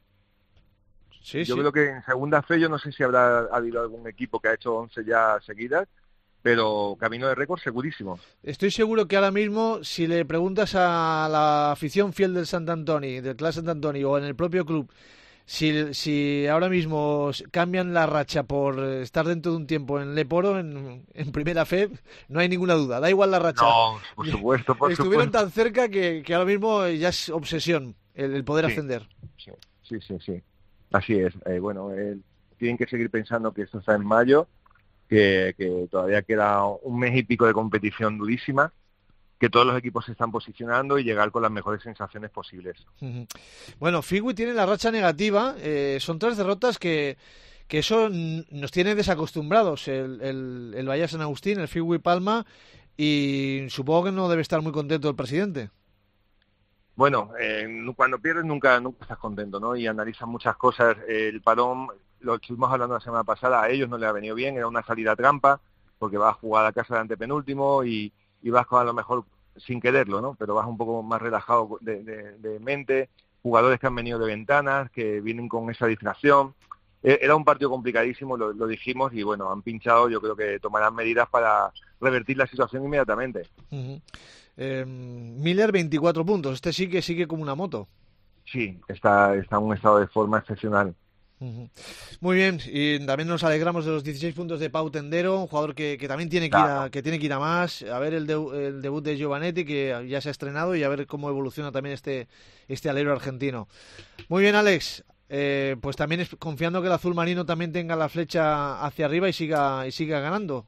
Sí, yo sí. creo que en segunda fe yo no sé si habrá habido algún equipo que ha hecho once ya seguidas, pero camino de récord segurísimo. Estoy seguro que ahora mismo, si le preguntas a la afición fiel del Sant Antoni, del Club Sant Antoni o en el propio club, si, si ahora mismo cambian la racha por estar dentro de un tiempo en Leporo, en, en primera fe, no hay ninguna duda, da igual la racha. No, por supuesto, por Estuvieron supuesto. tan cerca que, que ahora mismo ya es obsesión el, el poder Sí. ascender. Sí, sí, sí, sí. Así es. Eh, bueno, eh, tienen que seguir pensando que esto está en mayo, que, que todavía queda un mes y pico de competición durísima, que todos los equipos se están posicionando y llegar con las mejores sensaciones posibles. Ujú. Bueno, Figui tiene la racha negativa, eh, son tres derrotas que, que eso n- nos tiene desacostumbrados, el, el, el Bahía San Agustín, el Figui Palma, y supongo que no debe estar muy contento el presidente. Bueno, eh, nu- cuando pierdes nunca nunca estás contento, ¿no? Y analizan muchas cosas. Eh, el parón, lo estuvimos hablando la semana pasada, a ellos no les ha venido bien, era una salida trampa, porque vas a jugar a casa de antepenúltimo y, y vas con a lo mejor sin quererlo, ¿no? Pero vas un poco más relajado de, de, de mente, jugadores que han venido de ventanas, que vienen con esa distracción. Eh, era un partido complicadísimo, lo, lo dijimos, y bueno, han pinchado, yo creo que tomarán medidas para revertir la situación inmediatamente. Ujú. Eh, Miller, veinticuatro puntos, este sí que sigue como una moto. Sí, está, está en un estado de forma excepcional. Ujú. Muy bien, y también nos alegramos de los dieciséis puntos de Pau Tendero, un jugador que, que también tiene que, ir a, que tiene que ir a más, a ver el, de, el debut de Giovanetti, que ya se ha estrenado, y a ver cómo evoluciona también este, este alero argentino. Muy bien, Alex, eh, pues también es, confiando que el azul marino también tenga la flecha hacia arriba y siga, y siga ganando.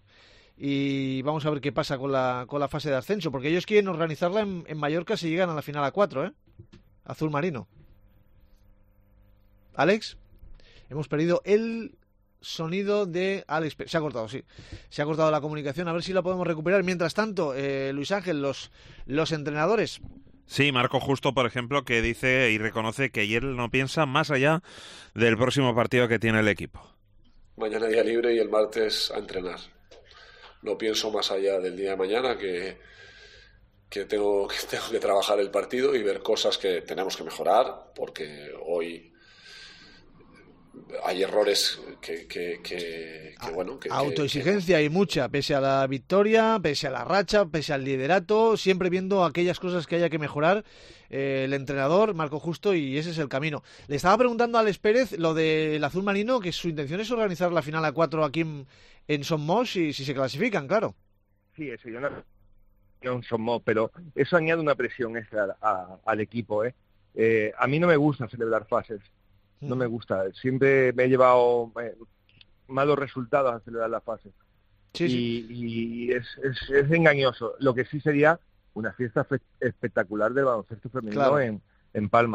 Y vamos a ver qué pasa con la, con la fase de ascenso, porque ellos quieren organizarla en, en Mallorca si llegan a la final a cuatro, ¿eh? Azul marino. Alex, hemos perdido el sonido de Alex. Se ha cortado, sí. Se ha cortado la comunicación. A ver si la podemos recuperar. Mientras tanto, eh, Luis Ángel, los, los entrenadores. Sí, Marco Justo, por ejemplo, que dice y reconoce que él no piensa más allá del próximo partido que tiene el equipo. Mañana día libre y el martes a entrenar. No pienso más allá del día de mañana, que, que, tengo, que tengo que trabajar el partido y ver cosas que tenemos que mejorar, porque hoy hay errores que, que, que, que bueno... Que, Autoexigencia hay mucha, pese a la victoria, pese a la racha, pese al liderato, siempre viendo aquellas cosas que haya que mejorar, eh, el entrenador, Marco Justo, y ese es el camino. Le estaba preguntando a Alex Pérez lo del azul marino, que su intención es organizar la final a cuatro aquí en, en Somos, y si se clasifican, claro. Sí, eso yo no... en Somos, pero eso añade una presión extra a, a, al equipo, ¿eh? Eh, a mí no me gusta celebrar fases. No me gusta. Siempre me he llevado eh, malos resultados a celebrar la fase. Sí, y sí. y es, es, es engañoso. Lo que sí sería una fiesta fe- espectacular del baloncesto femenino Claro. en, en Palma.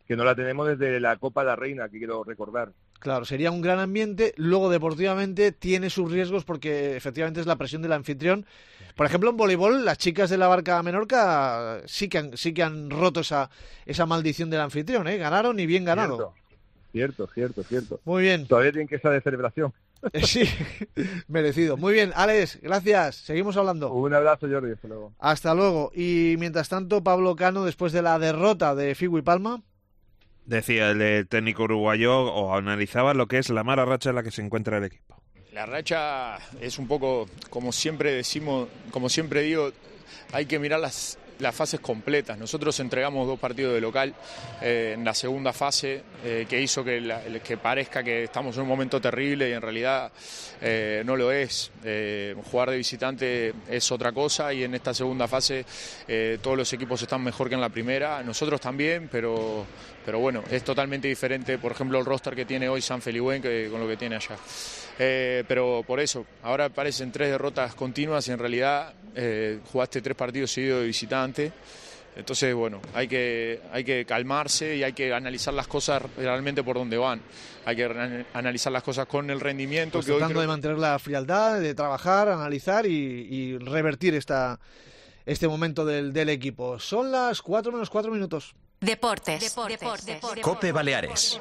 que no la tenemos desde la Copa de la Reina, que quiero recordar. Claro, sería un gran ambiente. Luego, deportivamente, tiene sus riesgos porque efectivamente es la presión del anfitrión. Por ejemplo, en voleibol, las chicas de la Barca Menorca sí que han, sí que han roto esa, esa maldición del anfitrión, ¿eh? Ganaron y bien ganado. Cierto, cierto, cierto. Muy bien. Todavía tienen que estar de celebración. Sí, merecido. Muy bien, Alex, gracias. Seguimos hablando. Un abrazo, Jordi. Hasta luego. Hasta luego. Y mientras tanto, Pablo Cano, después de la derrota de Figu y Palma... Decía el técnico uruguayo, o analizaba lo que es la mala racha en la que se encuentra el equipo. La racha es un poco, como siempre decimos, como siempre digo, hay que mirar las, las fases completas. Nosotros entregamos dos partidos de local eh, en la segunda fase, eh, que hizo que, la, que parezca que estamos en un momento terrible y en realidad eh, no lo es. Eh, jugar de visitante es otra cosa y en esta segunda fase eh, todos los equipos están mejor que en la primera, nosotros también, pero... Pero bueno, es totalmente diferente, por ejemplo, el roster que tiene hoy San Feliuén que con lo que tiene allá. Eh, pero por eso, ahora parecen tres derrotas continuas y en realidad eh, jugaste tres partidos seguidos de visitante. Entonces, bueno, hay que, hay que calmarse y hay que analizar las cosas realmente por dónde van. Hay que analizar las cosas con el rendimiento. Pues que tratando hoy creo... de mantener la frialdad, de trabajar, analizar y, y revertir esta, este momento del, del equipo. Son las cuatro menos cuatro minutos. Deportes. Deportes. Deportes. Deportes. Cope Baleares.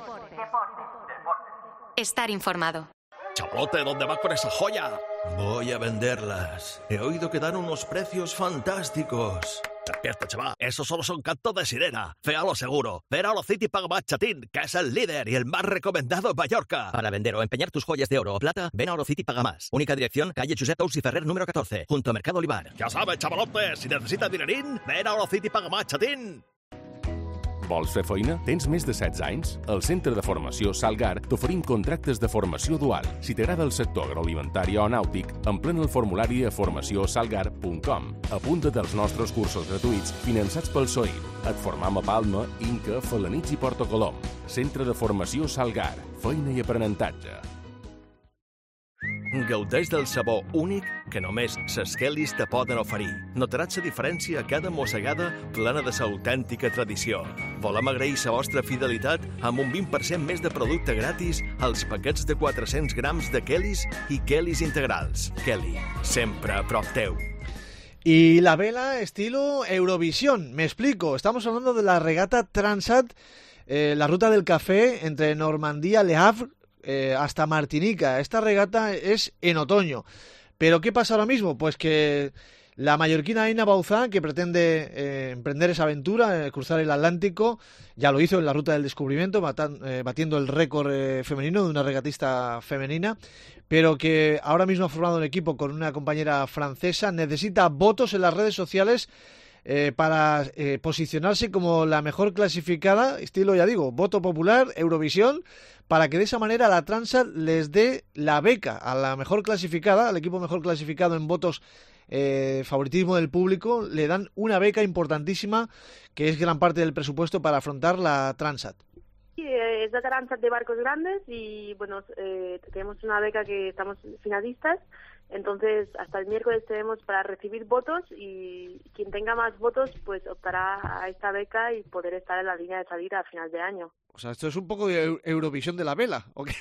Estar informado. Chapote, ¿dónde vas con esa joya? Voy a venderlas. He oído que dan unos precios fantásticos. Despierta, chaval. Esos solo son cantos de sirena. Féalo seguro. Ven a Orocity Paga Más Chatín, que es el líder y el más recomendado en Mallorca. Para vender o empeñar tus joyas de oro o plata, ven a Orocity Paga Más. Única dirección, calle Josep Tous y Ferrer número catorce, junto a Mercado Olivar. Ya sabes, chavalote, si necesitas dinerín, ven a Orocity Paga Más Chatín. Vols fer feina? Tens més de setze anys? Al Centre de Formació Salgar t'oferim contractes de formació dual. Si t'agrada el sector agroalimentari o nàutic, emplena el formulari a formació salgar punt com. Apunta't als nostres cursos gratuïts finançats pel S O I. Et formam a Palma, Inca, Felanitx i Porto Colom. Centre de Formació Salgar. Feina i aprenentatge. Gaudeix del sabor únic que només ses Kellys te poden oferir. Notaràs la diferència a cada mossegada plena de sa autèntica tradició. Volem agrair la vostra fidelitat amb un vint per cent més de producte gratis als paquets de quatre-cents grams de Kellys i Kellys integrals. Kelly, sempre a prop teu. Y la vela estilo Eurovisión, me explico. Estamos hablando de la regata Transat, eh, la ruta del café entre Normandía, Le Havre, Eh, hasta Martinica. Esta regata es en otoño. ¿Pero qué pasa ahora mismo? Pues que la mallorquina Aina Bauzá, que pretende eh, emprender esa aventura, eh, cruzar el Atlántico, ya lo hizo en la ruta del descubrimiento, batan, eh, batiendo el récord eh, femenino de una regatista femenina, pero que ahora mismo ha formado un equipo con una compañera francesa, necesita votos en las redes sociales Eh, para eh, posicionarse como la mejor clasificada, estilo, ya digo, voto popular, Eurovisión, para que de esa manera la Transat les dé la beca a la mejor clasificada, al equipo mejor clasificado en votos, eh, favoritismo del público, le dan una beca importantísima que es gran parte del presupuesto para afrontar la Transat. Sí, es la Transat de barcos grandes y bueno, eh, tenemos una beca que estamos finalistas. Entonces, hasta el miércoles tenemos para recibir votos y quien tenga más votos, pues optará a esta beca y poder estar en la línea de salida a final de año. O sea, esto es un poco de Eurovisión de la vela, ¿o qué?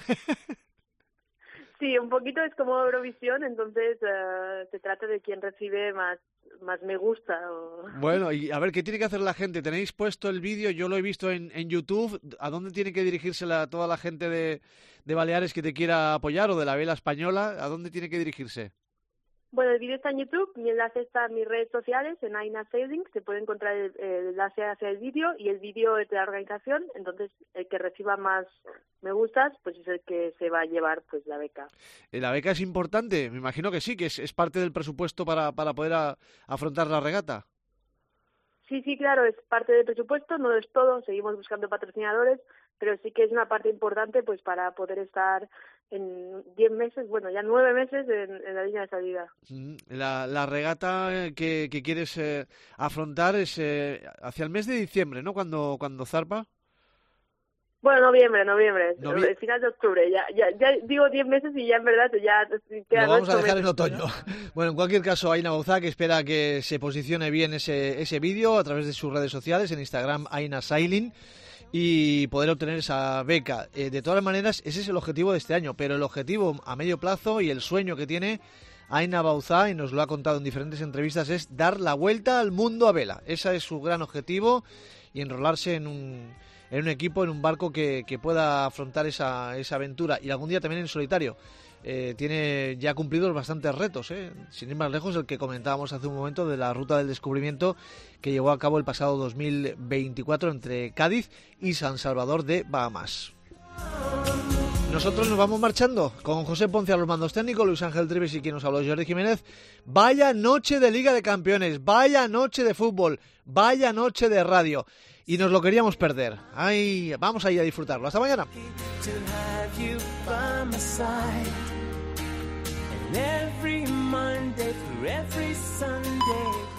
Sí, un poquito es como Eurovisión, entonces uh, se trata de quien recibe más más me gusta. O... Bueno, y a ver, ¿qué tiene que hacer la gente? ¿Tenéis puesto el vídeo? Yo lo he visto en, en YouTube. ¿A dónde tiene que dirigirse la, toda la gente de, de Baleares que te quiera apoyar o de la vela española? ¿A dónde tiene que dirigirse? Bueno, el vídeo está en YouTube, mi enlace está en mis redes sociales, en Aina Sailing, se puede encontrar el, el enlace hacia el vídeo y el vídeo es de la organización, entonces el que reciba más me gustas, pues es el que se va a llevar pues la beca. ¿La beca es importante? Me imagino que sí, que es, es parte del presupuesto para, para poder a, afrontar la regata. Sí, sí, claro, es parte del presupuesto, no es todo, seguimos buscando patrocinadores, pero sí que es una parte importante pues para poder estar en diez meses, bueno, ya nueve meses en, en la línea de salida. La, la regata que, que quieres eh, afrontar es eh, hacia el mes de diciembre, ¿no? Cuando, cuando zarpa. Bueno, noviembre, noviembre, Novie... el final de octubre, ya, ya, ya digo diez meses y ya en verdad ya quedan. Lo vamos a dejar meses, en otoño. ¿No? Bueno, en cualquier caso, Aina Bauzá, que espera que se posicione bien ese, ese vídeo a través de sus redes sociales, en Instagram, Aina Sailing. y poder obtener esa beca. Eh, de todas maneras, ese es el objetivo de este año, pero el objetivo a medio plazo y el sueño que tiene Aina Bauzá, y nos lo ha contado en diferentes entrevistas, es dar la vuelta al mundo a vela. Ese es su gran objetivo, y enrolarse en un, en un equipo, en un barco que, que pueda afrontar esa, esa aventura, y algún día también en solitario. Eh, tiene ya cumplidos bastantes retos, ¿eh? Sin ir más lejos, el que comentábamos hace un momento de la ruta del descubrimiento que llevó a cabo el pasado dos mil veinticuatro entre Cádiz y San Salvador de Bahamas. Nosotros nos vamos marchando con José Ponce a los mandos técnicos, Luis Ángel Trives y quien nos habló, Jordi Jiménez. Vaya noche de Liga de Campeones, vaya noche de fútbol, vaya noche de radio. Y nos lo queríamos perder. Ay, vamos a ir a disfrutarlo. Hasta mañana. Every Monday through every Sunday